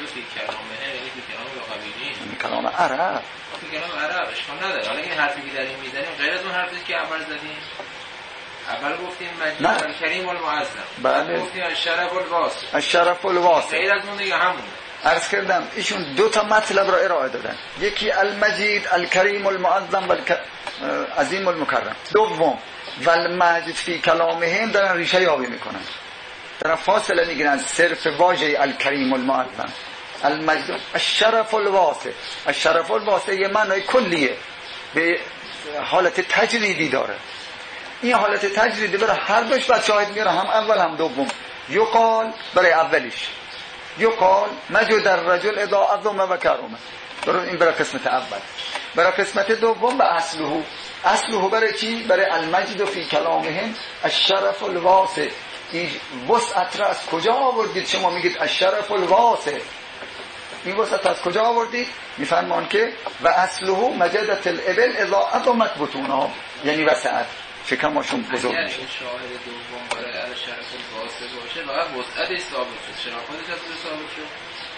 کلام عرب، کلام عرب اشکال نداره. حالا این حرفی که داریم میزنیم غیر از اون حرفی که اول زدیم، اول گفتیم مجید الکریم المعظم، بله گفتیم الشرف الواسع، الشرف الواسع، غیر از اون دیگه همونه. عرض کردم ایشون دو تا مطلب را ارائه دادن، یکی المجید الکریم المعظم و عظیم المکرم، دوم والمجد فی کلامهم دارن ریشه یابی میکنن، دارن فاصله میگیرن از صرف واژه الکریم المعظم. المجد الشرف الواسع، الشرف الواسع یه معنای کلیه، به حالت تجریدی داره. این حالت تجریدی برای هر دوش بعد شاهد میاره، هم اول هم دوم. یقال برای اولیش، یقال مجد الرجل اذا عظم و کرم، این برای قسمت اول. برای قسمت دوم به اصله، اصله برای چی؟ برای المجد فی کلامهم الشرف الواسع. این وسعت را از کجا آوردید شما میگید الشرف الواسع؟ این وسعت از کجا آوردید؟ میفرمان که و اصله مجدت الابل اذا عظمت بطونها، یعنی وسعت شکمشون بزرگ میشه. اگر این شاهد دوم برای الشرف الواسع باشه باید وسعتش ثابت شد، شرافتش از کجا ثابت شد؟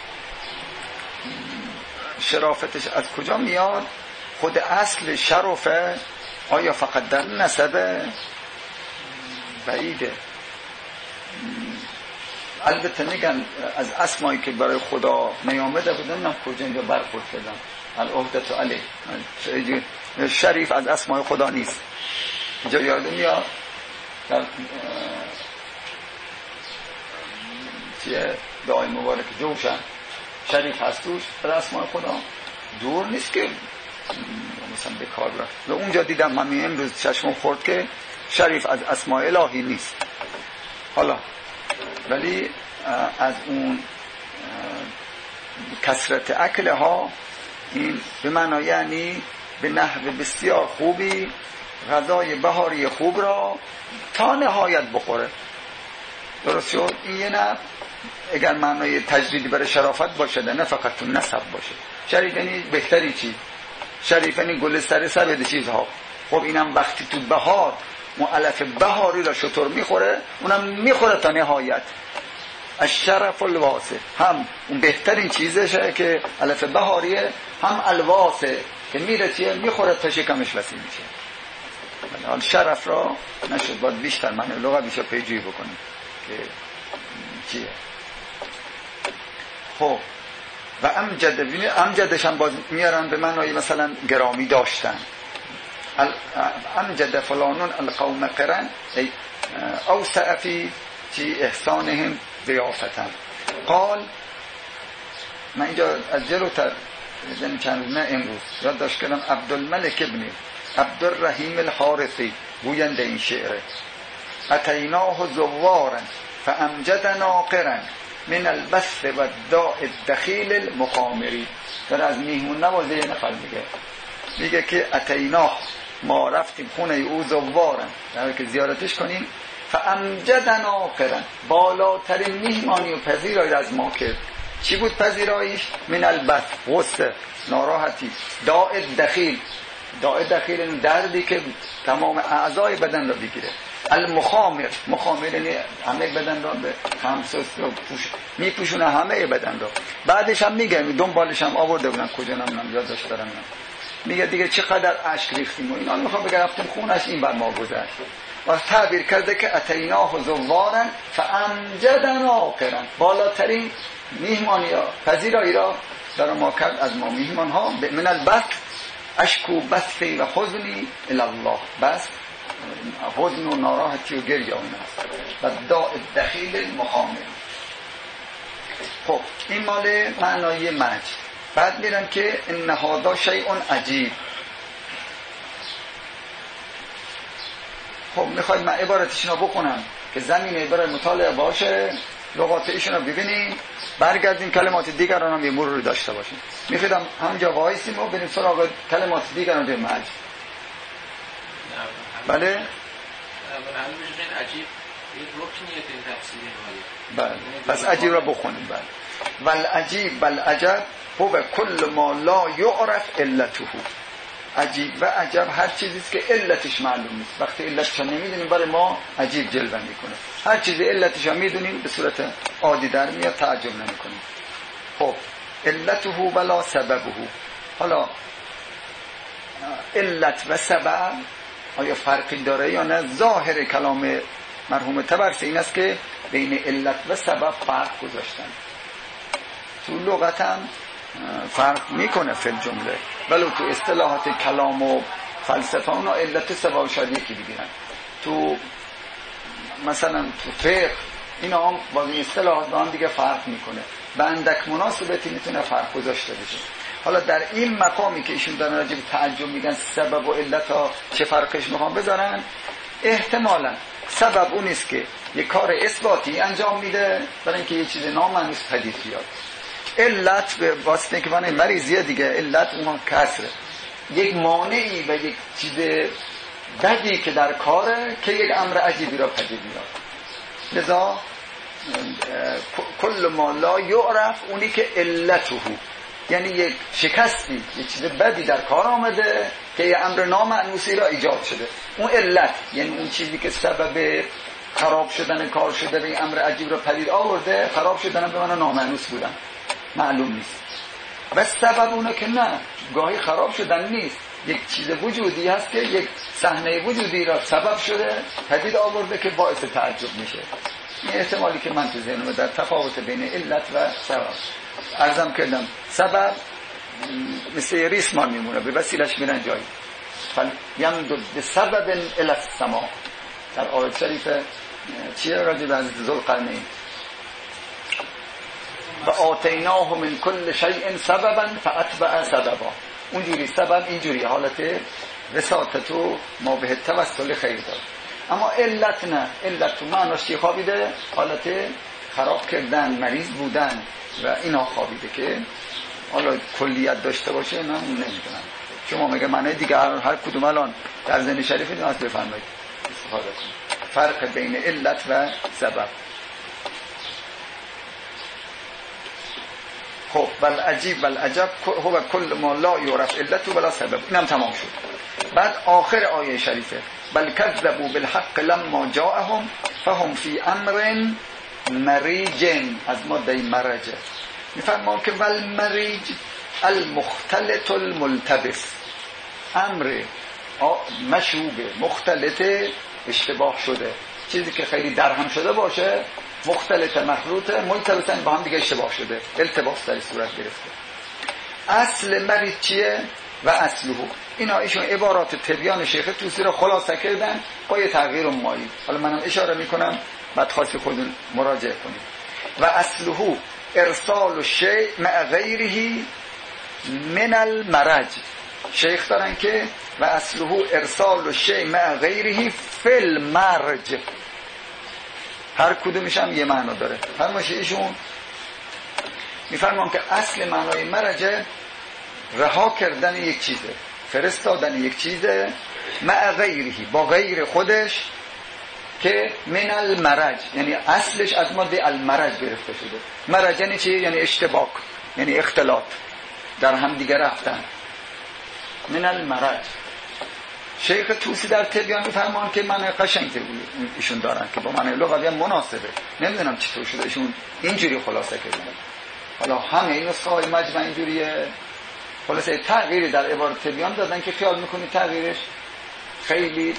شرافتش از کجا میاد؟ خود اصل شرفه آیا فقط در نسبه؟ بعیده. البته میگن از اسمایی که برای خدا نیامده بودن، من کجا اینجا برخورد کردم العهدة علیه، شریف از اسمای خدا نیست. اینجا یادم میاد در چیه دعای مبارک جوشن شریف هست توش، در اسمای خدا دور نیست که مثلا به کار برد. و اونجا دیدم من امروز چشمم خورد که شریف از اسماء الهی نیست. حالا ولی از اون کثرت اکلها، این به معنی یعنی به نحو بسیار خوبی غذای بهاری خوب را تا نهایت بخوره. درست شد؟ این یه نه اگر معنای تجدیدی برای شرافت باشه، نه فقط تو نسب باشه. شریف یعنی بهتری چی؟ شریف یعنی گل سر بده چیزها. خب اینم وقتی تو بهار اون علف بهاری را شطور میخوره، اونم میخوره تا نهایت. الشرف الواسع، هم اون بهترین چیزشه که علف بهاریه، هم الواسع که میره چیه میخوره تا شکمش وسیع میشه. حال شرف را نشد، باید بیشتر معنی لغوی بیشتر پیجویی بکنیم که چیه. خب و امجدش هم باز میارن به معنای مثلا گرامی داشتن. امجد فلانون القوم قرن اوسع فی احسانهم ضیافتا. قال من اینجا از جلوتر نه امروز یاد داشت کردم عبدالملک ابن عبدالرحیم الحارثی گوینده این شعره: اتیناه زوارا فامجدنا قرن من البث و الداء الدخیل المخامری. در از میهمون نوازه یه نفر میگه که اتیناه، ما رفتیم خونه او زوارا، در که زیارتش کنیم، فامجدنا قرن، بالاترین میهمانی و پذیرایی از ما کرد. چی بود پذیراییش؟ من البث، غصه، ناراحتی، داء الدخیل، داء دخیل این دردی که تمام اعضای بدن را بگیره. المخامر، مخامر یعنی همه بدن را به خمسوس میپوشونه، همه بدن را. بعدش هم میگه، دنبالش هم آورده بودن کجا نمیدونم یادش دارم، میگه دیگه چقدر اشک ریختیم و اینا. میخوام بگم رفتیم خونش این بر ما گذشت و تعبیر کرده که اتیناه زوارا فامجدنا قرن، بالاترین میهمانی ها پذیرایی را در ما کرد از ما میهمان ها. من البث اشکو بثی و حزنی الله، بس حزن و ناراحتی و گریه اون است. و داء الدخیل مخامر. خب این مال معنای مجد. بعد میرن که ان هذا شیء عجیب. خب میخواید من عبارتشون رو بکنم که زمینه برای مطالعه باشه، لغات ایشون رو ببینیم، برگردیم کلمات دیگران هم یه مرور داشته باشیم. میخوام همونجا وایسیم و بریم سراغ کلمات دیگران در مجد. بله؟ عجیب یه رکنیه که این تفسیری بله، پس عجیب را بخونیم. بله. والعجیب والعجب هو کل ما لا یعرف علته. عجیب و عجب هر چیزیست که علتش معلوم نیست. وقتی علتش نمیدونیم برای ما عجیب جلوه میکنه. هر چیزی علتش میدونیم به صورت عادی در میاد، تعجب نمیکنیم. خب علته ولا سببه. حالا علت و سبب آیا فرقی داره یا نه؟ ظاهر کلام مرحوم طبرسی این است که بین علت و سبب فرق گذاشتن. تو لغت هم فرق میکنه فی الجمله، ولی تو اصطلاحات کلام و فلسفه اونا علت و سبب شاید یکی بگیرن. تو مثلا تو فقه اینا هم با این اصطلاحات با هم دیگه فرق میکنه، به اندک مناسبتی میتونه فرق گذاشته بشه. حالا در این مقامی که ایشون دارن راجع به تعجب میگن سبب و علت ها چه فرقش میخوان بذارن، احتمالاً سبب اون است که یک کار اثباتی انجام میده برای اینکه یه چیز نامنوس پدید بیاد. علت به واسطه که معنی مریضیه دیگه، علت اون کسره، یک مانعی و یک چیز بدی که در کاره که یک امر عجیبی را پدید میاد. لذا کل ما لا یعرف اونی که علته، یعنی یک شکستی، یک چیز بدی در کار آمده که یک امر نامنوسی را ایجاد شده. اون علت یعنی اون چیزی که سبب خراب شدن کار شده به این امر عجیب را پدید آورده. خراب شدن به معنی نامنوس بودن، معلوم نیست. و سبب اونه که نه، گاهی خراب شدن نیست، یک چیز وجودی هست که یک صحنه وجودی را سبب شده پدید آورده که باعث تعجب میشه. این احتمالی که من تو ذهنم در تفاوت بین علت و سبب عرضم کردم. سبب مثل ریسمان میمونه، به وسیلش میرن جایی. یمدد بسبب الی السما، در آیه شریف چیه راجع به حضرت ذوالقرنین؟ و آتیناه من کل شیء سببا فاتبع سببا. اونجوری سبب اینجوری حالت وساطت و ما به توسل خیر داره. اما علت نه، علت تو معناش چی خوابیده؟ حالت خراب کردن، مریض بودن و اینا خوابیده که حالا کلیت داشته باشه من نمیدونم. شما میگه معنی دیگه هر کدوم الان در ذهن شریف نیاز بفرمایید استفاده کنید. فرق بین علت و سبب. خب والعجیب والعجب هو کل ما لا یعرف علته ولا سبب. اینم تمام شد. بعد آخر آیه شریفه بل کذبوا بالحق لما جاءهم فهم فی امر مریج، از ماده مرجه. میفرمان که والمریج المختلط الملتبس، امر مشوبه، مختلطه، اشتباه شده. چیزی که خیلی درهم شده باشه مختلط، مخلوطه، ملتبسن با هم دیگه اشتباه شده، التباس در صورت گرفته. اصل مریض چیه و اصله؟ ایشون عبارات تبیان شیخ طوسی رو خلاصه کردن با یه تغییر و مایی. حالا منم اشاره میکنم بعد خاصی خودون مراجعه کنید. و اصله ارسال الشیء مع غیره من المرج. شیخ دارن که و اصله ارسال الشیء مع غیره فی المرج. هر کدومش هم یه معنا داره. فرمایش ایشون میفرمان که اصل معنای مرجه رها کردن یک چیزه، فرستادن یک چیزه، مع غیره، با غیر خودش، که من المرج، یعنی اصلش از ماده المرج گرفته شده. مرج یعنی چی؟ یعنی اشتباک، یعنی اختلاط، در هم دیگه رفتن. من المرج. شیخ طوسی در تبیان میفرمان که معنی قشنگ ایشون دارن که با معنی لغوی هم مناسبه. نمیدونم چطور شده ایشون اینجوری خلاصه کردن. حالا همه این نسخه های مجمع اینجوریه. خلاصه تغییری در عبارت تبیان دادن که خیال میکنی تغییرش خیلی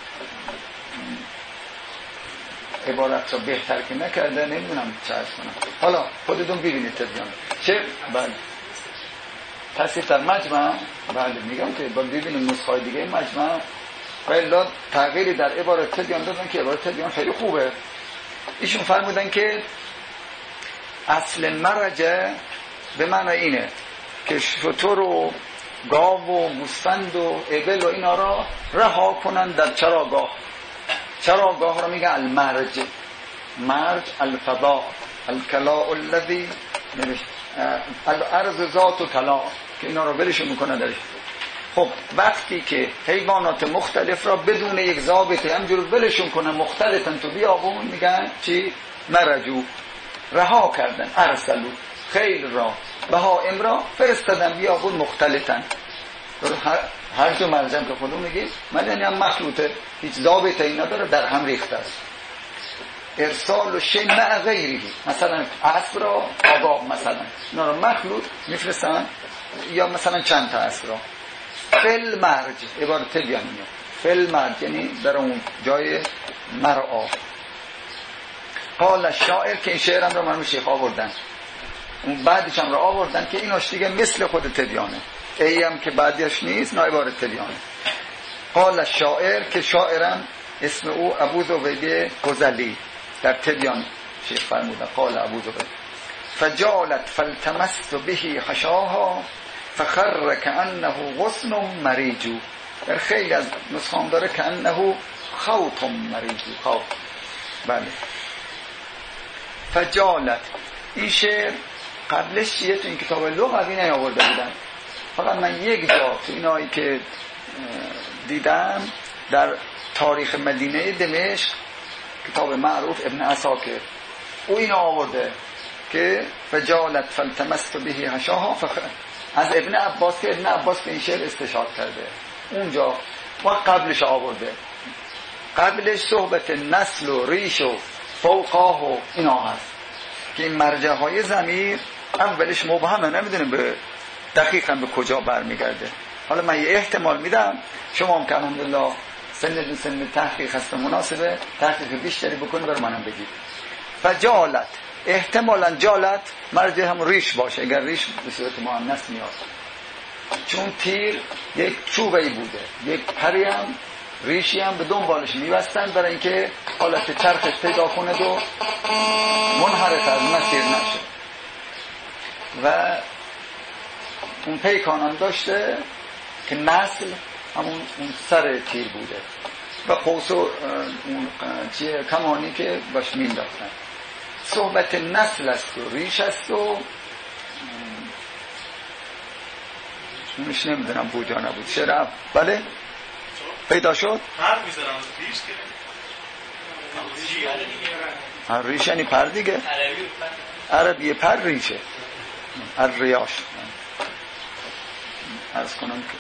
عبارت رو بهتر که نکرده. نمیدونم چه ارز کنم. حالا خودتون ببینید تبیان چه. بله تصریف در مجمع. بله میگم که با ببینید نسخه های دیگه مجمع ولی تغییری در عبارت تبیان دادن که عبارت تبیان خیلی خوبه. ایشون فرمودن که اصل مرجه به معنی اینه که شتر و گاو و گوسفند و ابل و اینا را رها کنن در چراگاه. چراگاه را میگه المرج. مرج الفضاء الکلاء الذی الارض ذات و کلاء، که اینا را ولشون میکنه درش. خب وقتی که حیوانات مختلف را بدون یک ضابطه همجور ولشون کنن مختلفن تو بیابون، میگن چی؟ مرجو. رها کردن. ارسلو خیل را بهائم را فرستادن بیابون مختلطن. هر جو مرجم که خودمون میگیم مدنی هم مخلوطه، هیچ ضابطه ای نداره، در هم ریخته است. ارسال و شی مع غیره، مثلا اسب را آقاب مثلا اینا را مخلوط میفرستن، یا مثلا چند تا اسب را. فل مرج عبارت تبیانیه. فل مرج یعنی در اون جای مرعا. قال شاعر، که این شعرم را من شیخ آوردن، اون بعدش هم را آوردن که ایناش دیگه مثل خود تبیانه. ای هم که بعدش نیست، نه عبارت تبیانه. قال شاعر، که شاعرم اسم او ابو زبیده غزلی در تبیان شیخ فرمودن. قال ابو زبیده فجالت فالتمست به حشاها فخر كأنه غصن مریجو. در خیلی از نسخام داره كأنه خوط مریجو. خوط. بله. فجالت این شعر قبلش چیه تو این کتاب لغوی نیاورده بودن، فقط من یک جا تو اینایی که دیدم در تاریخ مدینه دمشق کتاب معروف ابن عساکر او اینو آورده که فجالت فالتمست به حشاها از ابن عباس، که ابن عباس به این شعر استشهاد کرده اونجا و قبلش آورده. قبلش صحبت نسل و ریش و فوقاه و اینا هست که این مرجع های ضمیر اولش مبهمه، نمیدونیم به دقیقا به کجا برمیگرده. حالا من یه احتمال میدم، شما هم که الحمدلله سن تحقیق هست مناسبه تحقیق بیشتری بکنید بر منم بگید. فجالت احتمالا جالت مرجع هم ریش باشه، اگر ریش به صورت مؤنث میاد، چون تیر یک چوبه‌ای بوده، یک پری هم ریشی هم به دنبالش میبستن برای اینکه حالت چرخش پیدا کنه و منحرف از مسیر نشه. و اون پیکانم داشته که نسل همون سر تیر بوده و قوس و اون کمانی که باش مینداختن. صحبت نسل است و ریش است و اونش نمیدونم بود یا نبود. شرف بله پیدا شد. ریش یعنی پر دیگه، عربی پر ریشه. الریاش عرض کنم که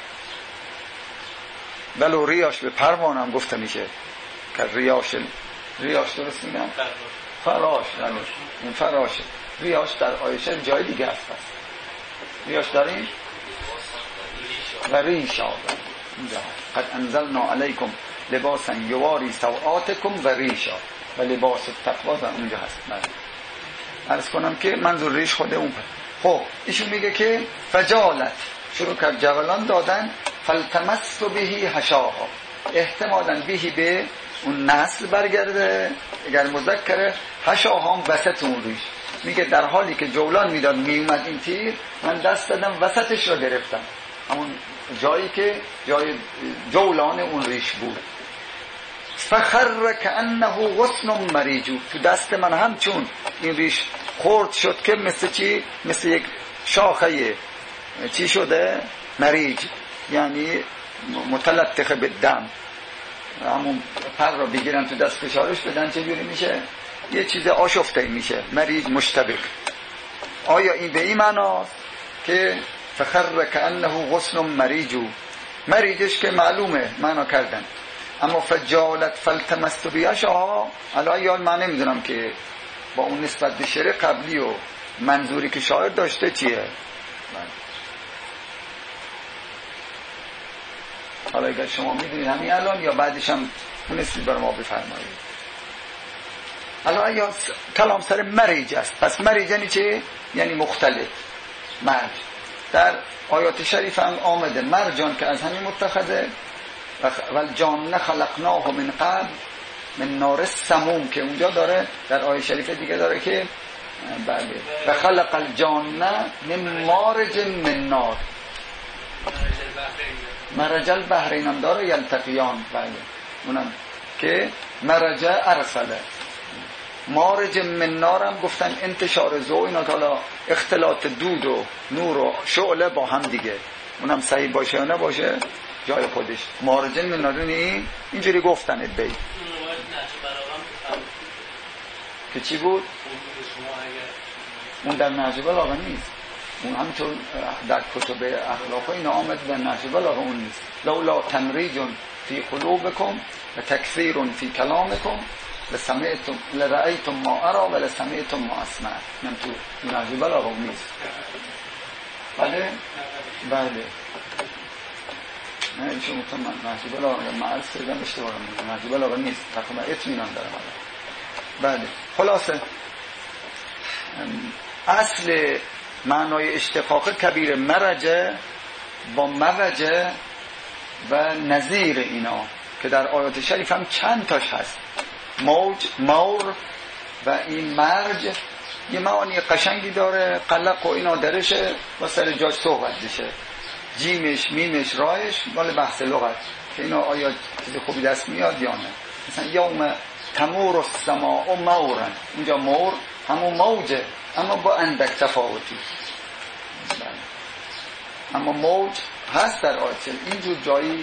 ولو ریاش به پروانم گفته میشه که ریاش درست میگم؟ فراش. این فراشه. ریاش در آیشه جای دیگه هست. ریاش داریم و ریش آدم اینجا قد انزلنا علیکم لباسا یواری سوآتکم و ریشا و لباس التقوا و اونجا هست. عرض کنم که منظور ریش خود اون. خب ایشون میگه که فجالت شروع کرد جولان دادن، فالتمس بهی حشاها، احتمالاً بهی به اون نسل برگرده اگر مذکره، حشاها هم وسط اون ریش. میگه در حالی که جولان میداد میومد این تیر، من دست دادم وسطش رو گرفتم، همون جایی که جای جولان اون ریش بود. فخر کانه غصن مریجو، تو دست من همچون این ریش خرد شد که مثل چی؟ مثل یک شاخه چی شده؟ مریج، یعنی متلطخ بالدم. همون پر رو بگیرن تو دست فشارش بدن چجوری میشه؟ یه چیز آشفته میشه، مریج مشتبک. آیا این به این معناست که فخر کانه غصن مریجو؟ مریجش که معلومه معنا کردن، اما فجالت فالتمست بیاشا، الان یاد من نمیدونم که با اون نسبت به شعر قبلی و منظوری که شاعر داشته چیه. حالا اگر شما میدونید همین الان یا بعدش هم تونستید بر ما بفرمایید. الان یا کلام سر مریج است، پس مریج یعنی چه؟ یعنی مختلف. مرج در آیات شریف هم آمده، مرجان که از همین متخذه و الجان خلقناه من قبل من نار السموم، که اونجا داره در آیه شریف دیگه داره که بله و خلق الجان من مارج من نار، مرج البحرین هم داره یلتقیان، بله اونم که مرج ارسله. مارج من نار هم گفتن انتشار ضوء، اینا حالا اختلاط دود و نور و شعله با هم دیگه، اونم صحیح باشه یا نباشه جای خودش. مارج من نار اینجوری گفتن بی که چی بود؟ اون در نهج بلاغه نیست، اون همچون در کتب اخلاق اینا آمد در نهج بلاغه اون نیست. لولا تمریج فی قلوبکم و تکثیر فی کلامکم لسمعتم لرأیتم ما ارا و لسمعتم ما اسمع. من تو نهج بلاغه اون نیست. بله بله نه ایشون گفتم من نهج بلاغه معرض کردم اشتباه میگم، نهج بلاغه نیست، تقریبا اطمینان دارم. بله خلاصه اصل معنای اشتقاق کبیر مرجه با موجه و نظیر اینا که در آیات شریف هم چند تاش هست، موج، مور و این مرج یه معانی قشنگی داره، قلق و اینا درشه و سر جاش صحبت بشه، جیمش میمش رایش مال بحث لغت که اینا آیا چیز خوبی دست میاد یا نه. مثلا یوم تمور السماء مورن، اونجا مور همون موجه اما با اندک تفاوتی، اما موج هست در آیه اینجور جایی.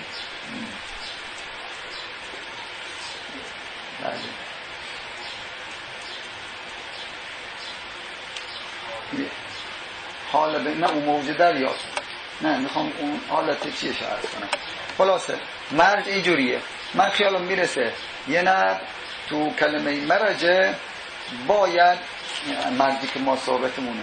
حالا به نه اون موج دریاست، نه میخوام اون حالت چیش عرض کنم. خلاصه مرج اینجوریه، من خیالم میرسه یه نه تو کلمه مرجه باید مرجی که ما صحبتمونه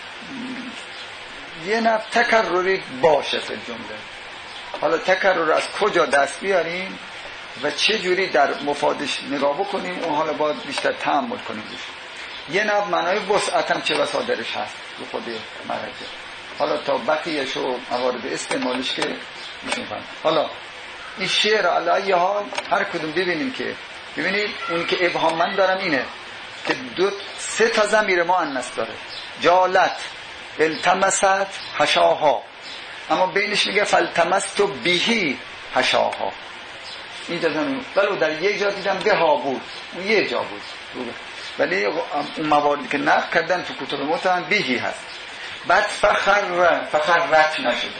یه نه تکرری باشه فی جمله. حالا تکرر از کجا دست بیاریم و چه جوری در مفادش نگاه بکنیم، اون حالا باید بیشتر تأمل کنیم بشه. یه نه معنای وسعت هم چه وسادرش هست تو خود مرجه، حالا تا بقیه‌ش و موارد استعمالش که میشون فهم. حالا این شعر علیه حال هر کدوم ببینیم که ببینید اون که ابهام من دارم اینه که سه تا ضمیر مؤنث داره، جالت، التمست، حشاها، اما بینش میگه فالتمست بهی حشاها. این جزم ولو در یک جا دیدم به ها بود، اون یک جا بود، ولی اون مواردی که نقل کردن تو کتب متن بهی هست. بعد فخرت نشده،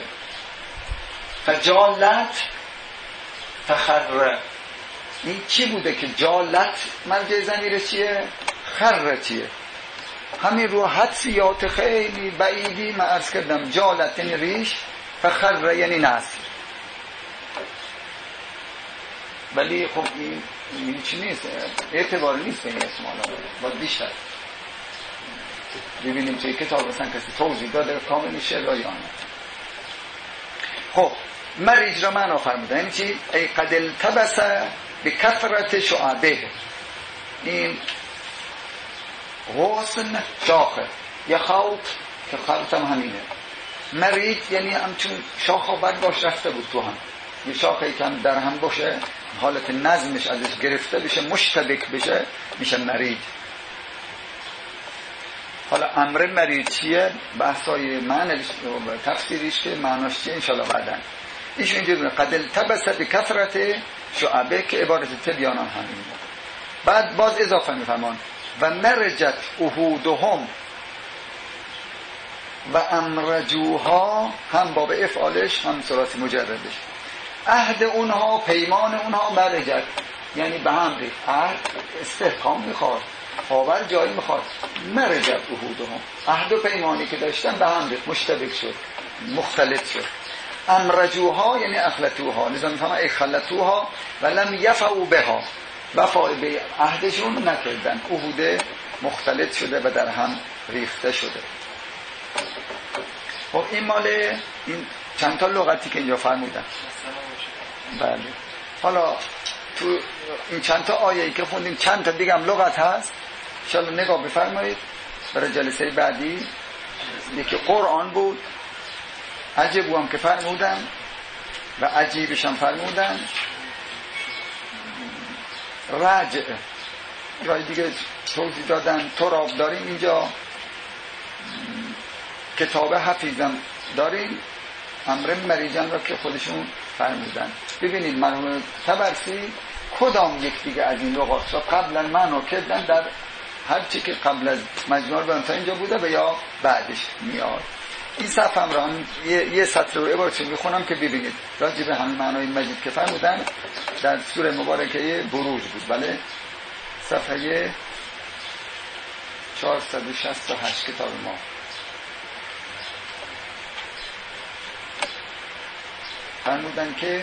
فجالت فخر. این چی بوده که جالت مرجع ضمیر چیه؟ خر چیه؟ همین رو حدسیات خیلی بعیدی من عرض کردم. جالت یعنی ریش، فخر یعنی نسل. ولی خب این چی نیست، اعتبار نیست این اسم حالا باید بیشتر ببینیم چه کتاب مثلا کسی توضیح داده کامل میشه یا نه. خب مریج را معنا فرمودن یعنی چی؟ ای قد التبس به کثرت شعبه. این غصن شاخه، یا خلط که خلط هم همینه. مریج یعنی همچون شاخه برگ باش رفته بود تو هم، یه شاخه که هم در هم باشه، حالت نظمش ازش گرفته بشه، مشتبک بشه، میشه مریج. حالا امر مریج چیه؟ بحثای معنیش و تفسیریش که معناش چیه انشاءالله بعدن. ایشون اینجوری قد التبس به کثرت شعبه که عبارت تبیانان همین. بعد باز اضافه میفرمان و مرجت اهودهم و امرجوها، هم باب افعالش هم صورت مجردش. عهد اونها، پیمان اونها مرجت یعنی به هم ریخت. عهد استحکام میخواد، پاور جایی میخواد. مرجت اهودهم، عهد و پیمانی که داشتن به هم ریخت، مشتبک شد، مختلط شد. امرجوها یعنی اخلطوها، لذا میفهمن اخلطوها و لم یفعوا بها، وفای به عهدشون نکردن. عهود مختلط شده و در هم ریخته شده. خب این مال این چند تا لغتی که اینجا فرمودن. بله. حالا تو این چند تا آیه‌ای که خوندیم چند تا دیگه هم لغت هست، ان شاء الله نگاه بفرمایید برای جلسه بعدی. یکی قرآن بود، عجب هم که فرمودن و عجیبش هم فرمودن. رجع جای دیگه توضیح دادن. تراب داریم اینجا، کتاب حفیظم داریم، امر مریجان را که خودشون فرمودن. ببینید مرحوم طبرسی کدام یک دیگه از این لغات را قبلا معنا کردن در هر چی که قبل از مجموع بیان تا اینجا بوده و یا بعدش میاد. این صفحه هم را هم یه سطر رو عبارتش میخونم که ببینید راجع به همین معنای مجید که فرمودن در سوره مبارکه بروج بود. بله، صفحه 468 کتاب ما. فرمودن که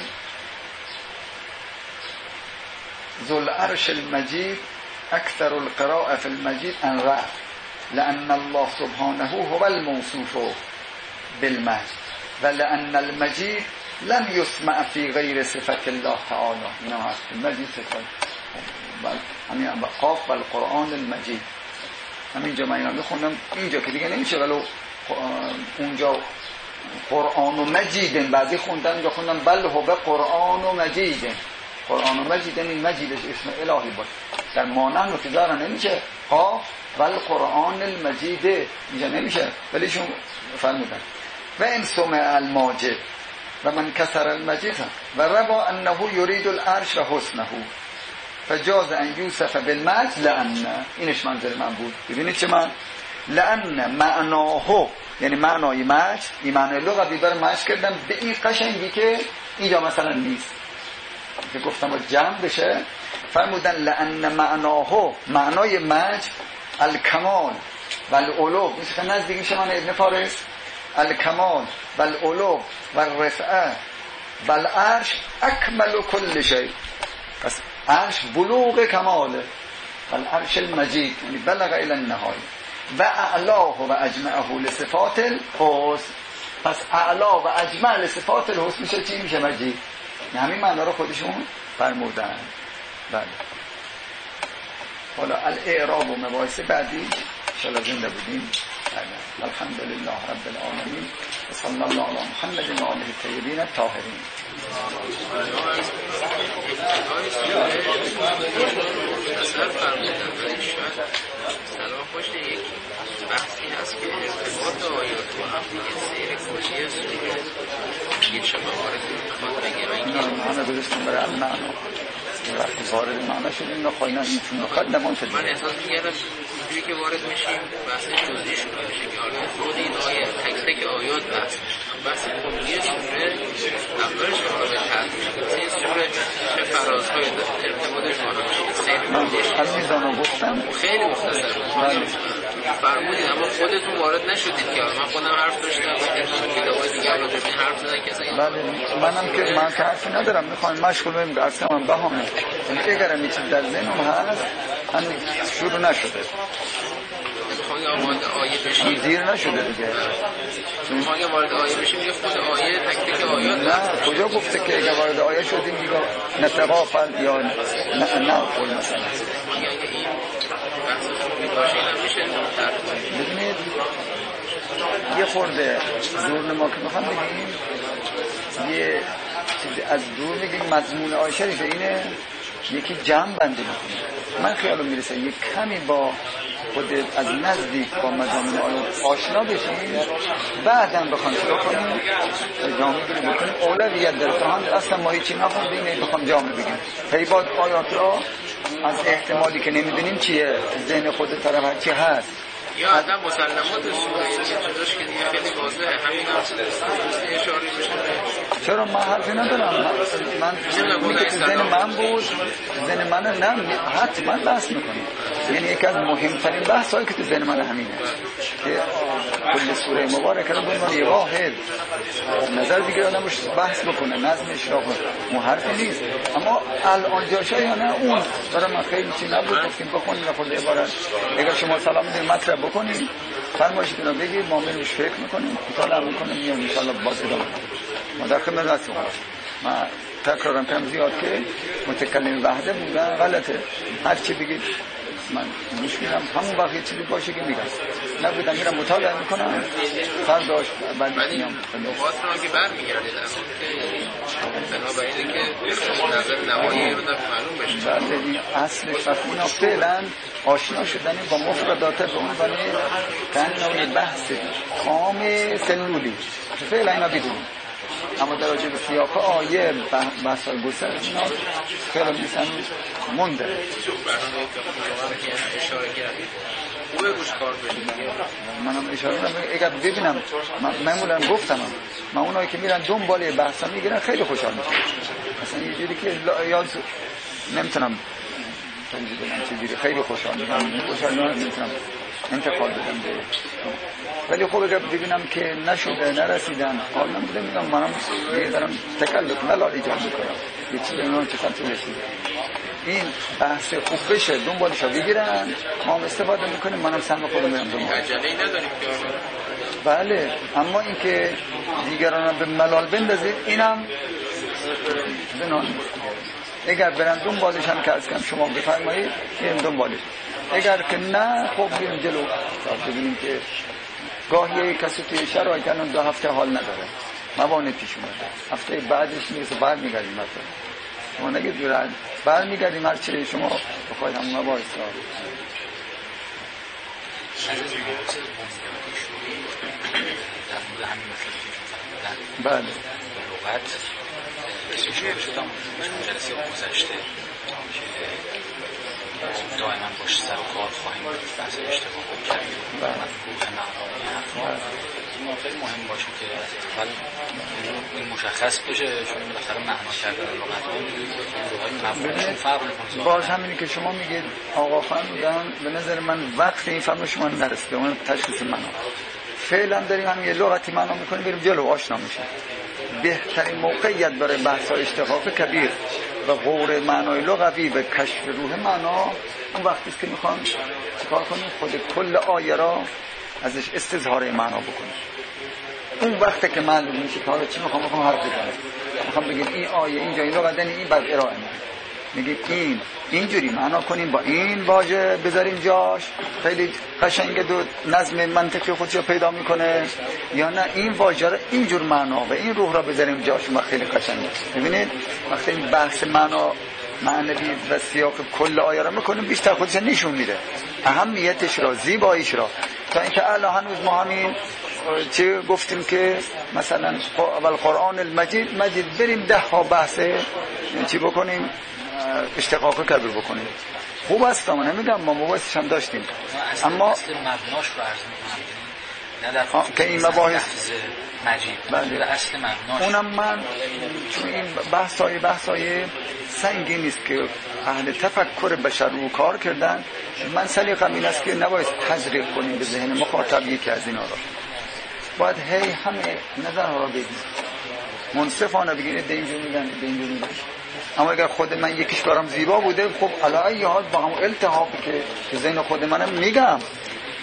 ذل عرش المجید اکثر القراء فی المجید ان رفع لأن الله سبحانه هو الموصوف بالمجد و لأن المجید لم يسمع فی غیر صفت الله تعالی. اینا هست المجید صفت همین قاف و القرآن المجید. همینجا من اینا میخوندم اینجا که دیگه نمیشه، ولو اونجا قرآن و مجیدن بعضی خوندن، اینجا خوندن بل هو قرآن و مجیدن. قرآن و مجیدن این مجیدش اسم الهی باشه، در مانن و تجارا نمیشه قاف بل قرآن المجیده اینجا نمیشه، ولیشون فرمودن و این سمع الماجد و من کسر المجید و روا انه یرید العرش و حسنه فجاز ان یوسف بالمجد لأن. اینش منظر من بود. ببینید چه من لأن معناه یعنی معنای مجد، این معنای لغوی برای مجد کردن به این قشنگی که اینجا مثلا نیست که گفتم با جمع بشه. فرمودن لأن معناه، معنای مجد الکمال و العلو، میشه نزدیک میشه من ابن فارس، الکمال و العلو و الرفعه و العرش اکمل کل شیء. پس عرش بلوغ کماله، العرش المجید یعنی بلغ الی النهایه و اعلاه و اجمعه لصفات الحسن. پس اعلا و اجمع لصفات الحسن میشه چی؟ میشه مجید. همین معنی رو خودشون فرمودن. بله. حالا الاعراب و مباحث بعدی انشاءالله زنده بودیم. الحمدلله رب العالمین و صلی الله علی محمد و آله الطیبین الطاهرین. اصلا فرمودن ولی شاید سلام خوش یک بحثی هست که ارتباط آیات و هم دیگه سیر کلی سوره یه چه موارد میخواد بگه و همه گذاشتیم برای المعنا وقتی وارد معنا شدیم نخواهی نمیتون نخواهد نمان شدیم. من احساس میگردم اینجوری که وارد میشیم بحث جزئی شروع میشه که آیات خود این آیه تک تک آیات بحث کلی سوره اولش رو به تحقیق این سوره چه فرازهای ارتباطش با هم میشه از میزانو گفتم خیلی مختصر فرمودید اما خودتون وارد نشدید که من خودم حرف داشتم و کتابای دیگر رو ببین حرف زدن که اصلا منم که من که حرفی ندارم، میخوایم مشغول بیم اصلا من بهامه اگرم یه چیز در ذهنم هست هم شروع نشده. وارد آیه بشیم دیر نشده دیگه. ما اگه وارد آیه بشیم میگه خود آیه تک تک آیات نه کجا گفته که اگه وارد آیه شدیم دیگه نتقافل یا نه قول مثلا اگه این بحث خوبی باشه این هم میشه ببینید یه خورده زورنما که میخوام بگیم یه چیزی از دور میگیم مضمون آیه شریفه اینه یکی جمع بندی میکنه. من خیالم میرسه یک کمی با خود از نزدیک با مضامین آیه آشنا بشیم بعداً بخوام شروع کنیم جامعه گیری بکنیم اولویت داره تا هم اصلا ما هیچی نخوندیم بخوام جامعه بگیم پیباد آیات را از احتمالی که نمیدونیم چیه ذهن خود طرف چی هست یا آدم مسلمات سوره این چیزاش که دیگه خیلی واضحه همین هم اشاره میشه. چرا من حرفی ندارم من اونی که تو ذهن من بود ذهن من نه حتما بحث میکنم یعنی یکی از مهمترین بحث هایی که تو ذهن من همینه که کل سوره مبارکه رو بگم یه واحد نظر دیگه آدم روش بحث بکنه نظمش را کنه حرفی نیست اما الان جاشه یا نه اون برای من خیلی چی نبود گفتیم بخونیم خود عبارت اگر شما سلام بدید مطلب بکنیم فرمایشتون رو بگید ما روش فکر میکنیم مطالعه میکنیم میام ان شاء الله باز ادامه ما در خدمت هستیم. من تکرارم کنم زیاد که متکلم وحده بودن غلطه هر چی بگید من گوش میدم همون وقت چیزی باشه که میگم نبودم میرم مطالعه میکنم فرداش بعد میام واسه که برمیگردید بنابراین که نظر نهایی رو معلوم بشه بعد این اصلش وقتی فعلا آشنا شدن با مفردات به عنوان تنوع بحث کام سلولی فعلا اینا بدونیم اما در راجع به سیاق آیه بحث‌های گسترده اینا خیلی میسن مونده خوبه گوش کار بشید منم اشاره دارم اگر ببینم معمولا گفتم من اونایی که میرن دنبال بحثا میگیرن خیلی خوشحال میشن مثلا یه جوری که یاد نمیتونم چیزی خیلی خوشحال نمیتونم انتقال بدم به ولی خب اگر ببینم که نشده نرسیدن حال نمیده میگم منم دیگه دارم تکلف ملال ایجاد میکنم یه چیزی اینا چه خطی بشید این بحث خوب بشه دنبالش رو بگیرن ما هم استفاده میکنیم منم سهم خودم میرم دنبال عجله‌ای نداریم که بله اما این که دیگران به ملال بندازید اینم بنان اگر برن دنبالش هم که از کم شما بفرمایید بریم دنبالش اگر که نه خب بریم جلو ببینیم که گاهی کسی توی شرایط الان 2 هفته حال نداره موانع پیش اومده هفته بعدش میرسه برمیگردیم مثلا شما نگید برمیگردیم هر چیزی شما بخواید همون مباحث را بله لغت اشاره شدم جلسه گذشته که دائما باش سر و کار خواهیم بود بحث اشتباه کردیم و مفهوم معنا خیلی مهم باشه که اول این مشخص بشه چون بالاخره معنا کردن لغت مفهومشون فرق می‌کنه باز همینی که شما میگید آقا فرمودن به نظر من وقت این فهم شما نرسیده اون تشخیص معنا فعلا داریم هم یه لغتی معنا میکنیم بریم جلو آشنا میشیم بهترین موقعیت برای بحث اشتقاق کبیر و غور معنای لغوی و کشف روح معنا اون وقتی است که میخوام چیکار کنیم خود کل آیه را ازش استظهار معنا بکنیم اون وقتی که معلوم میشه که حالا چی میخوام حرف بزنم میخوام بگم این آیه اینجا این لغت این بعد ارائه میگیم این اینجوری معنا کنیم با این واژه بذاریم جاش خیلی قشنگ دو نظم منطقی خودشو پیدا میکنه یا نه این واژه رو اینجور معنا و این روح را بذاریم جاش ما خیلی قشنگه. ببینید وقتی این بحث معنا معنوی و سیاق کل آیه را میکنیم بیشتر خودش نشون میده اهمیتش را زیباییش را تا اینکه الان هنوز ما همین چه گفتیم که مثلا اول قرآن المجید بریم 10 ها بحث چی بکنیم اشتقاق کبیر بکنیم خوب است ما نمیگم ما مباحثش هم داشتیم اما اصل مبناش رو عرض میکنم نه در که این مباحث مجید بله. اصل مبناش اونم من چون این بحثای سنگین نیست که اهل تفکر بشر رو کار کردن من سلیقم این است که نباید تزریق کنیم به ذهن مخاطب یکی از اینا رو باید هی همه نظرها رو بگیم منصفانه بگیم ده اینجور میگن ده اینجور میگن اما اگر خود من یکیش برام زیبا بوده خب علاوه حال با هم التحاقی که ذهن خود منم میگم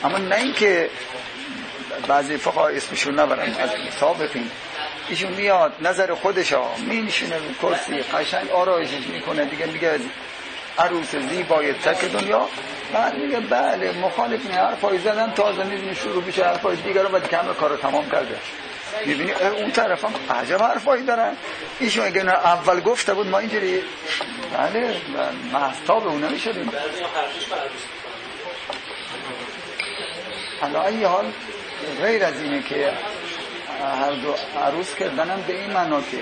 اما نه اینکه بعضی فقها اسمشون نبرن از سابقین، ایشون میاد نظر خودشا مینشونه کرسی قشنگ آرایشش میکنه دیگه، میگه عروس زیبای تک دنیا، بعد میگه بله مخالف این حرفای زدن، تازه میبینی شروع میشه حرفای دیگر رو، بعد که همه کارو تمام کرده. میبینی اون طرف هم عجب حرفایی دارن. ایشون اگه اول گفته بود ما اینجوری بله محتاب اون نمیشدیم. حالا ای حال غیر از اینه که هر دو عروس کردنم به این معنا که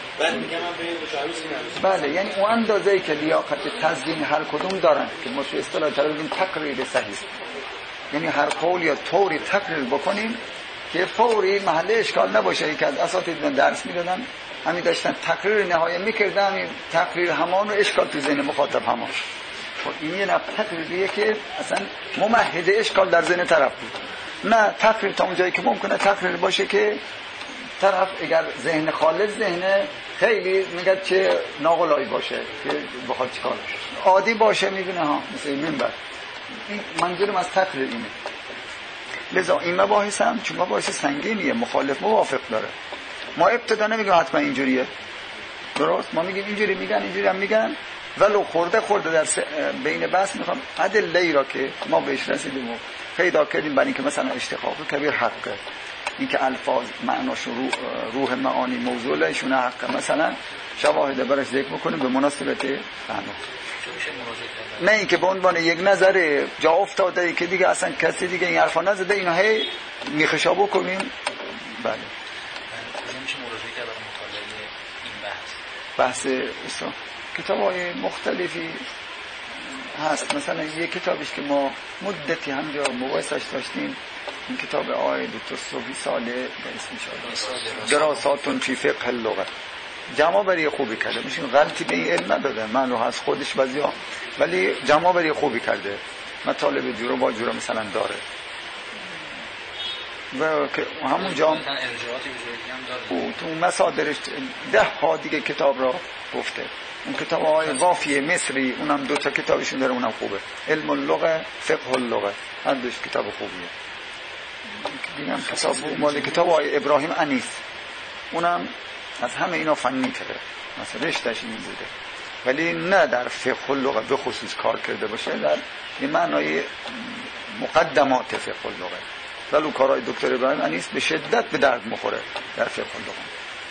بله یعنی اون اندازه‌ای که لیاقت تزیین هر کدوم دارن که ما تو اصطلاح بگیم تقریر صحیح، یعنی هر قول یا طوری تقریر بکنیم که فوری محل اشکال نباشه. که از اساتید درس میدادن همین داشتن تقریر نهایی میکردن، این تقریر همان و اشکال تو ذهن مخاطب همان. این یه نوع تقریریه که اصلا ممهد اشکال در ذهن طرف بود. نه تقریر تا اونجایی که ممکنه تقریر باشه که طرف اگر ذهن خالص ذهن خیلی میگه چه ناقلایی باشه که بخواد چیکار عادی باشه میبینه ها مثل این منبر. این منظورم از تقریر اینه. لذا این مباحث هم چون مباحث سنگینیه، مخالف موافق داره. ما ابتدا نمیگیم حتما اینجوریه، درست؟ ما میگیم اینجوری میگن اینجوری هم میگن، ولو خورده در بین بحث میخوام ادله را که ما بهش رسیدیم و پیدا کردیم برای اینکه مثلا اشتقاق کبیر حقه، اینکه الفاظ معناش روح معانی موضوعشون حقه، مثلا شواهد برش ذکر بکنیم به مناسبت فهمه، نه اینکه به عنوان یک نظر جا افتاده که دیگه اصلا کسی دیگه این حرفا نزده اینا هی میخشا بکنیم. بله میشه مراجعه کرد برای مطالعه این بحث کتاب‌های مختلفی هست. مثلا یک کتابش که ما مدتی همجا مباحثش داشتیم، این کتاب آقای دکتر صوفی صالح اسمش دراسات فی فقه اللغه، جمع بری خوبی کرده. میشه غلطی به این علم نداده، من رو هست خودش بعضیا، ولی جمع بری خوبی کرده، مطالب جورا با جورا مثلا داره و که همون جا تو مصادرش 10 ها دیگه کتاب را گفته. اون کتاب های وافی مصری اونم 2 تا کتابشون داره، اونم خوبه، علم اللغه فقه اللغه، هر دوش کتاب خوبیه. دیدم کتاب مال کتاب های ابراهیم انیس، اونم از همه اینا فنی کرده، مثلا رشتهش این بوده، ولی نه در فقه اللغه به خصوص کار کرده باشه، در این معنای مقدمات فقه اللغه. ولی کارهای دکتر ابراهیم انیس به شدت به درد میخوره در فقه اللغه.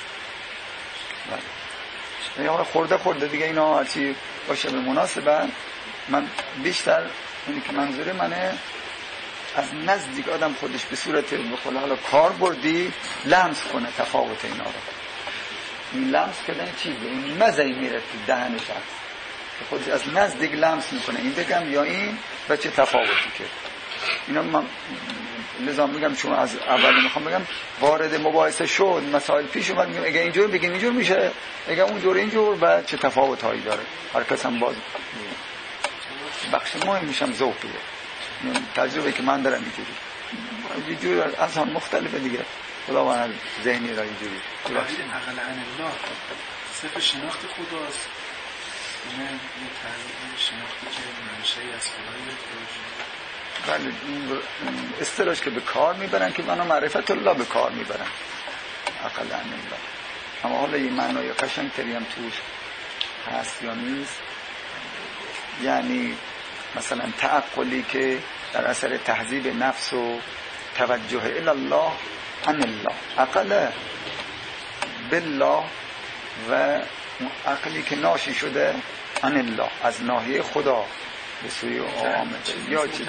یعنی خورده دیگه اینا هرچی باشه به مناسبه. من بیشتر اینی که منظور منه از نزدیک آدم خودش به صورت بخوله حالا کار بردی لمس کنه تفاوت اینا رو. این لمس کردن چیزه، این مزهی میره تو دهنش هست که خودش از نزدیک لمس میکنه این بگم یا این و چه تفاوتی که اینا. من لذا میگم چون از اول میخوام بگم وارد مباحثه شد، مسائل پیش اومد، میگم اگه اینجور بگیم اینجور میشه، اگه اونجور اینجور، و چه تفاوت هایی داره. هر کس هم باز بخش مهم میشم ذوقیه، تجربه که من دارم اینجوری از هم مختلفه دیگه، خداوند ذهنی را اینجوری اقل عن الله صرف شناخت خداست، نه یه شناختی که منشأی از خدایی. بله اصطلاحش که به کار میبرن که منو معرفت الله به کار میبرن اقل عن الله. اما حالا یه معنای قشنگتری هم توش هست یا نیست، یعنی مثلا تعقلی که در اثر تهذیب نفس و توجه الی الله عن الله، اقل بالله، و عقلی که ناشی شده عن الله از ناحیه خدا به سوی آمد یا چی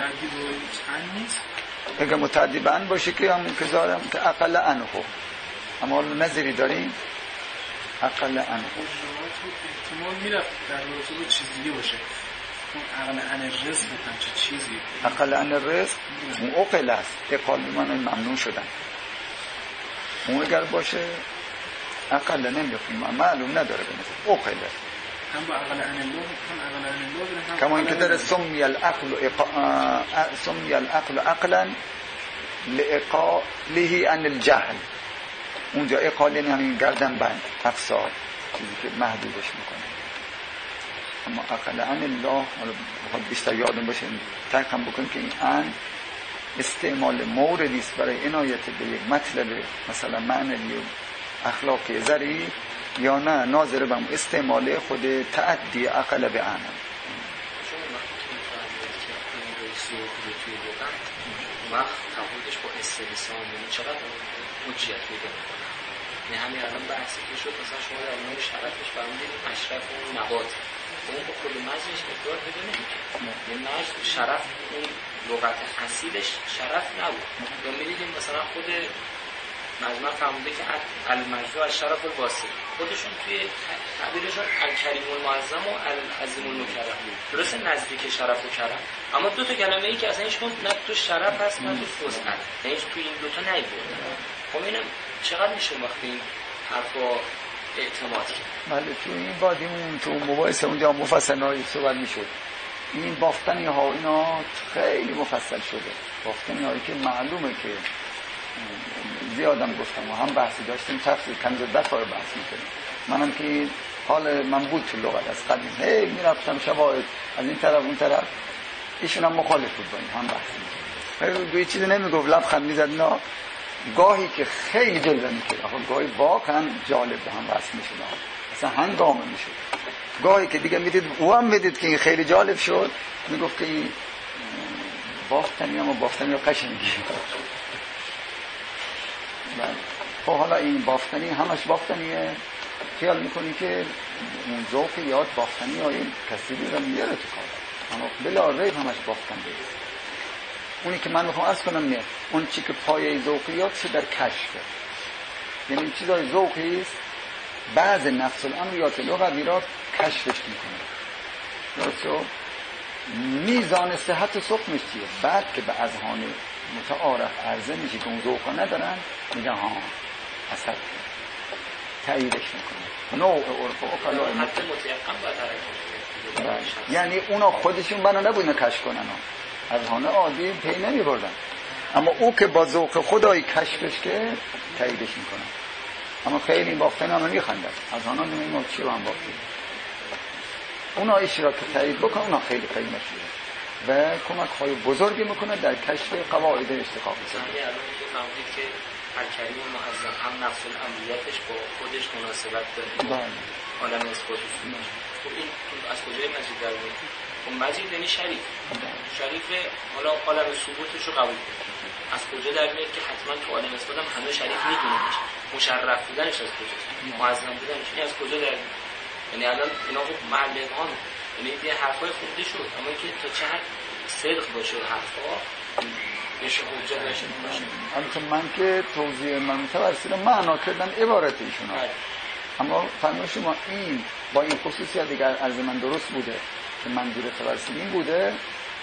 اگه متعدیبن باشه که همون که دارم اقل عنه، اما نظری داریم اقل عنه احتمال میره در رابطه با چیز دیگه باشه. اقل عن الرزق چه چیزی؟ اقل عن الرزق اون اقل است، اقال من ممنون شدن. اون اگر باشه اقل نمیخونم، معلوم نداره به نظر اقل هم با اقل عن الله هم اقل عن الله، کما اینکه در سمی العقل عقلا لإقاله عن الجهل، اونجا اقال یعنی همین گردن بند افسار، چیزی که محدودش میکنه. اما اقل عن الله حالا بیشتر یادم باشه ترکم بکنیم که این ان استعمال موردی است برای عنایت به یک مطلب مثلا معنوی و اخلاقی ظریف، یا نه ناظر به استعمال خود تعدی عقل به اعمال. وقت تعهدش با استثناء چقدر حجیت پیدا میکنه. نه همین الان بحثی که شد مثلا شما در مورد شرفش فرمودید اشرف اون نبات، اون با خود مزنش اقرار پیدا نمیکنه. یعنی مزن شرف اون لغت اصیلش شرف نبود. یا می‌دیدیم مثلا خود مجمع فرموده که المجموع از شرف الواسع، خودشون توی تعبیرشون الکریم المعظم و العظیم المکرم، درسته نزدیک شرف و کرم، اما دو تا کلمه ای که اصلا هیچکدوم نه تو شرف هست نه تو وسعت، یعنی تو این دو تا نیوردن. خب اینم چقدر میشه وقتی این حرفا اعتماد کرد؟ بله تو این بادیمون تو مباحثه اونجا مفصل‌های صحبت میشد. این بافتنی ها اینا خیلی مفصل شده، بافتنی هایی که معلومه که زیادم گفتم و هم بحثی داشتیم، تفسیر کنز دفاع بحث میکنیم. منم که حال من بود تو لغت از قدیم هی میرفتم شواهد از این طرف اون طرف، ایشون هم مخالف بود با این هم بحث میکنیم. دوی چیزی نمیگفت، لبخند میزد. نه گاهی که خیلی جلوه میکرد، آخه گاهی واقعا جالب به هم بحث میشد، اصلا هنگامه میشد. گاهی که دیگه میدید او هم میدید که این خیلی جالب شد، میگفت که این بافتنی اما بافتنی قشنگی. خب حالا این بافتنی همش بافتنیه، خیال میکنی که اون ذوق یاد بافتنی ها این کسی رو میاره تو کار، اما بلا ریب همش بافتنی است. اونی که من میخوام عرض کنم نه، اون چی که پایه ذوقیات در کشفه، یعنی چیزای ذوقی است بعض نفس الامریات لغوی را کشفش میکنه. درسته؟ میزان صحت سخنش چیه؟ بعد که به اذهان متعارف عرضه میشه که اون ذوقا ندارن، میگن ها اثر تاییدش میکنه. نوع عرف و اقلا حتی متیقن باید حرکت، یعنی اونا خودشون بنا نبودن کشف کنن، اذهان عادی پی نمیبردن، اما او که با ذوق خدای کشفش که تاییدش میکنه. اما خیلی بافتن هم میخندن، اذهانا نمیدونم چی رو هم بافتن. اونا اشتراک تایید بکنه، اونا خیلی مشهوره و کمک های بزرگی میکنه در کشف قواعد اشتقاق. یعنی الان که فهمید که الکریم معظم هم نفس الامریتش با خودش مناسبت داره، عالم اثبات اصولش. خب این از کجای مجید در میاد؟ خب مجید یعنی شریف، شریف حالا عالم ثبوتش رو قبول کنه. از کجا در میاد که حتما تو عالم اثبات هم همه شریف میدوننش، مشرف بودنش از کجاست، معظم بودنش این از کجا در میاد؟ یعنی الان اینا خب محل ابهامه، یعنی یه حرفای خونده شد، اما که تا چه حد صدق باشه حرفا بشه حجت داشته باشه. البته من که توضیح من متوسل معنا کردم عبارت ایشون، اما فرمای شما این با این خصوصیت دیگر عرض من درست بوده که منظور توسل این بوده،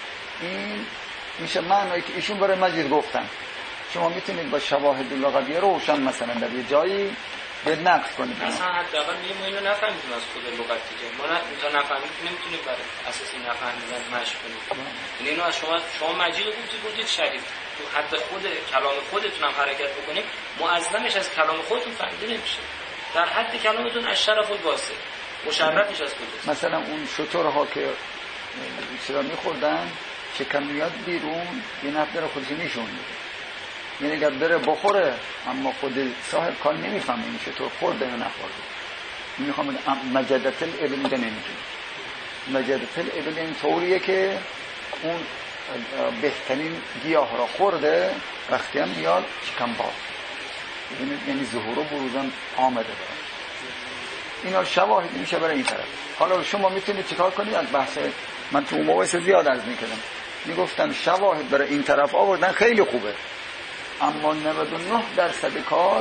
این میشه معنایی که ایشون برای مجید گفتن. شما میتونید با شواهد لغوی روشن مثلا در یه جایی به نقد کنید. اصلا حداقل ما اینو نفهمیدیم از خود لغت دیگه، ما تا نفهمید نمیتونیم برای اساس این نفهمیدن مشق کنیم. یعنی اینو از شما مجید رو گفتید شریف، تو حد خود کلام خودتون هم حرکت بکنید، معظمش از کلام خودتون فهمیده نمیشه. در حد کلامتون از شرف الواسع، مشرفش از کجاست؟ مثلا اون شترها که چرا میخوردن شکم میاد بیرون، یه نفر خودش نشون میده، یعنی اگر بره بخوره اما خود صاحب کار نمیفهمه این چطور خورده یا نخورده. میخوام مجدت الابل اینجا نمیگه. مجدت الابل این طوریه که اون بهترین گیاه را خورده وقتی هم میاد شکم باز، یعنی ظهور و بروزم آمده داره. اینا شواهدی میشه برای این طرف. حالا شما میتونید چیکار کنید؟ از بحث من تو مباحث زیاد عرض میکردم، میگفتم شواهد برای این طرف آوردن خیلی خوبه، اما 99% کار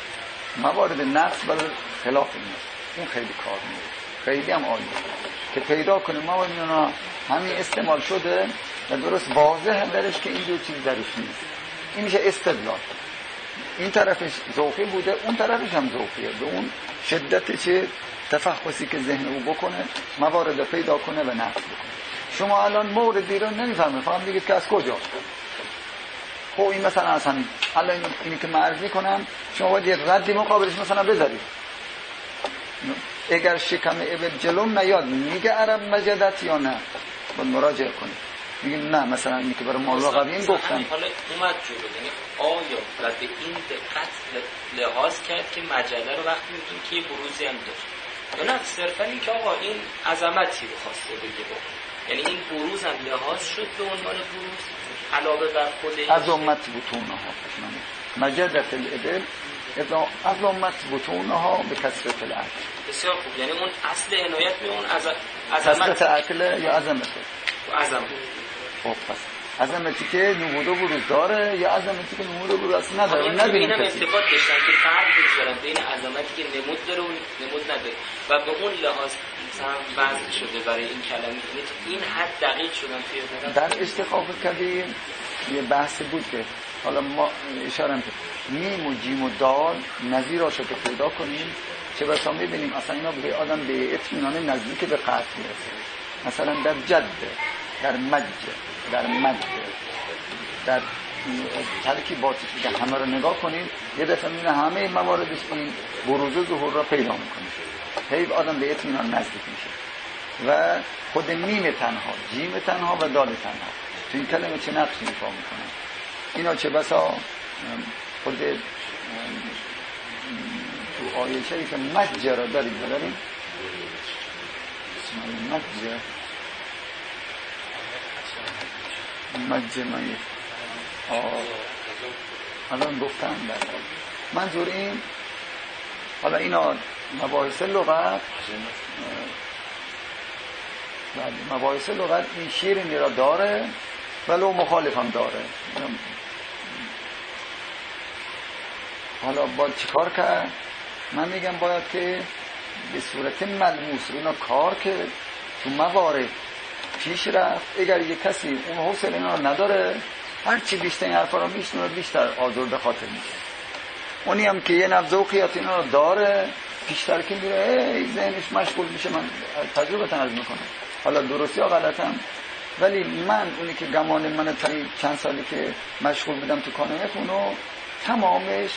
موارد نقص برای خلاف این است. اون خیلی کار میده، خیلی هم عالیه که پیدا کنیم موارد اینا همین استعمال شده و درست واضح درش که این دو چیز درش نیست. این میشه استدلال. این طرفش ذوقی بوده، اون طرفش هم ذوقیه، به اون شدت چه تفحصی که ذهن او بکنه موارد پیدا کنه و نقص بکنه. شما الان موردی رو نمیفهمید، فقط میگید که از کجا. خب این مثلا از همین الان اینی که معرض میکنم شما باید یه ردی مقابلش مثلا بذارید. اگر شکم ابل جلوم نیاد میگه عرب مجدت یا نه، باید مراجعه کنید. میگیم نه مثلا اینی که برای مولا قویم گفتن. حالا اومد جلو، یعنی آیا و به این دقت لحاظ کرد که مجله رو وقتی میگیم که یه بروزی هم داشت، یا نه صرفا این که آقا این عظمتی رو خواسته بگه بکن، یعنی این بروز هم لحاظ شد به عنوان بروز علاوه بر خود عظمت بطونها. مجدت الابل عظمت بطونها به کثرت العقل. بسیار خوب، یعنی اون اصل عنایت به اون عظمت عقل یا عظمت عظمت. خب پس عظمتی که نمود و بروز داره یا عظمتی که نمود و بروز نداره. نبینیم اینم ارتباط داشتن که فرق بگذارن بین عظمتی که نمود داره و نمود نداره و به اون لحاظ مثلا وضع شده برای این کلمه، این حد دقیق شدن توی در اشتقاق کبیر. یه بحث بود که حالا ما اشاره کنیم میم و جیم و دال نظیراشو که پیدا کنیم چه بسا میبینیم اصلا اینا به آدم به اطمینان نزدیک به قطع میرسه. مثلا در جد، در مجه، در ترکیباتی که همه رو نگاه کنید یه دفعه میبینه همه مواردش این بروز و ظهور را پیدا میکنه. هی آدم به اطمینان نزدیک میشه. و خود میم تنها، جیم تنها و دال تنها تو این کلمه چه نقشی ایفا میکنن؟ اینا چه بسا خود تو آیه شریف مجه را داریم مجه مایه الان گفتم. در منظور این حالا اینا مباحث لغت این شیرینی را داره ولو مخالف هم داره. حالا باید چیکار کرد؟ من میگم باید که به صورت ملموس اینا کار که تو موارد پیش رفت. اگر یک کسی اون حوصله اینا رو نداره هرچی بیشتر این حرفا رو میشنوه بیشتر آزرده خاطر میشه. اونی هم که یه نبضوقیات اینا رو داره بیشتر که میره ذهنش مشغول میشه. من تجربه تنظیم میکنم، حالا درستی یا غلطم، ولی من اونی که گمان من تا چند سالی که مشغول بودم تو کانونت اونو تمامش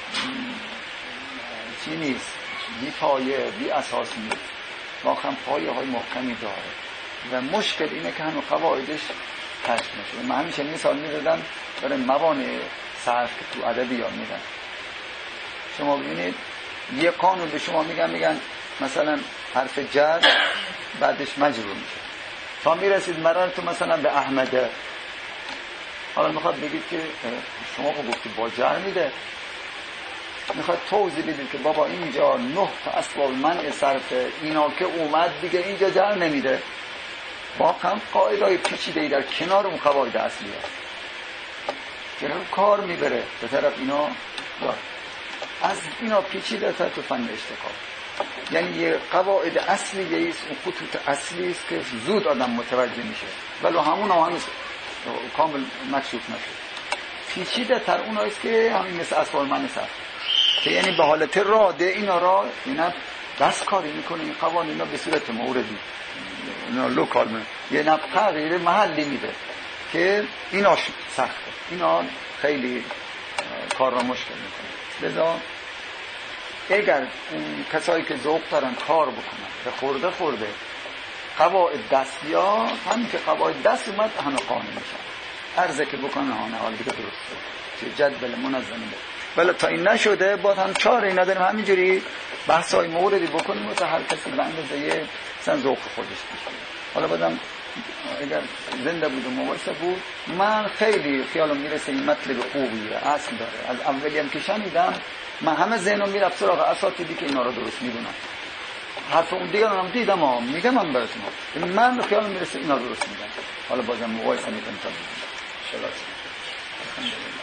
چی نیست، بی پایه بی اساس نیست، واقعا پایه های محکمی داره و مشکل اینه که همون قواعدش کشف نشه. من همیشه مثال میدادم برای موانع صرف که تو ادبیات میدن. شما ببینید یه قانون به شما میگن مثلا حرف جر بعدش مجرور میشه تا میرسید مرر تو مثلا به احمده. حالا میخواد بگید که شما گفتی با جر میده، میخواد توضیح بدید که بابا اینجا 9 تا اسباب منع صرف اینا که اومد دیگه اینجا جر نمیده. واقعا قاعده‌های پیچیده‌ای در کنار اون قواعد اصلی هست که کار میبره به طرف اینا. از اینا پیچیده تا تو فن اشتقاق، یعنی یه قواعد اصلی است، اون خطوط اصلی است که زود آدم متوجه میشه ولی همون هم کامل مکشوف نشه. پیچیده تر اون است که همین مثل اسباب منع صرف که یعنی به حالت راده اینا را اینا بس کاری میکنه. این قوانین به صورت موردی اینا لوکال یه تغییر محلی میده که اینا سخته، اینا خیلی کار را مشکل میکنه. لذا اگر اون کسایی که ذوق دارن کار بکنن به خورده قواعد دست بیاد، همین که قواعد دست اومد همه قانون میشن. عرضه که بکنه حال دیگه درسته چه جدول منظمه. ولی تا این نشده باید هم چاره نداریم همینجوری بحثای موردی بکنیم و تا هر کسی به اندازه مثلا ذوق خودش بشه. حالا بعدم اگر زنده بود و مواصل بود من خیلی خیالم میرسه این مطلب خوبیه، اصل داره. از اولی هم که شنیدم من همه ذهنم میرفت سراغ اساتیدی که اینا رو درست میدونن. حرف اون دیگه هم دیدم میگم من براتون من خیالم میرسه اینا درست میگن. حالا بازم مواصل میکنم تا شلات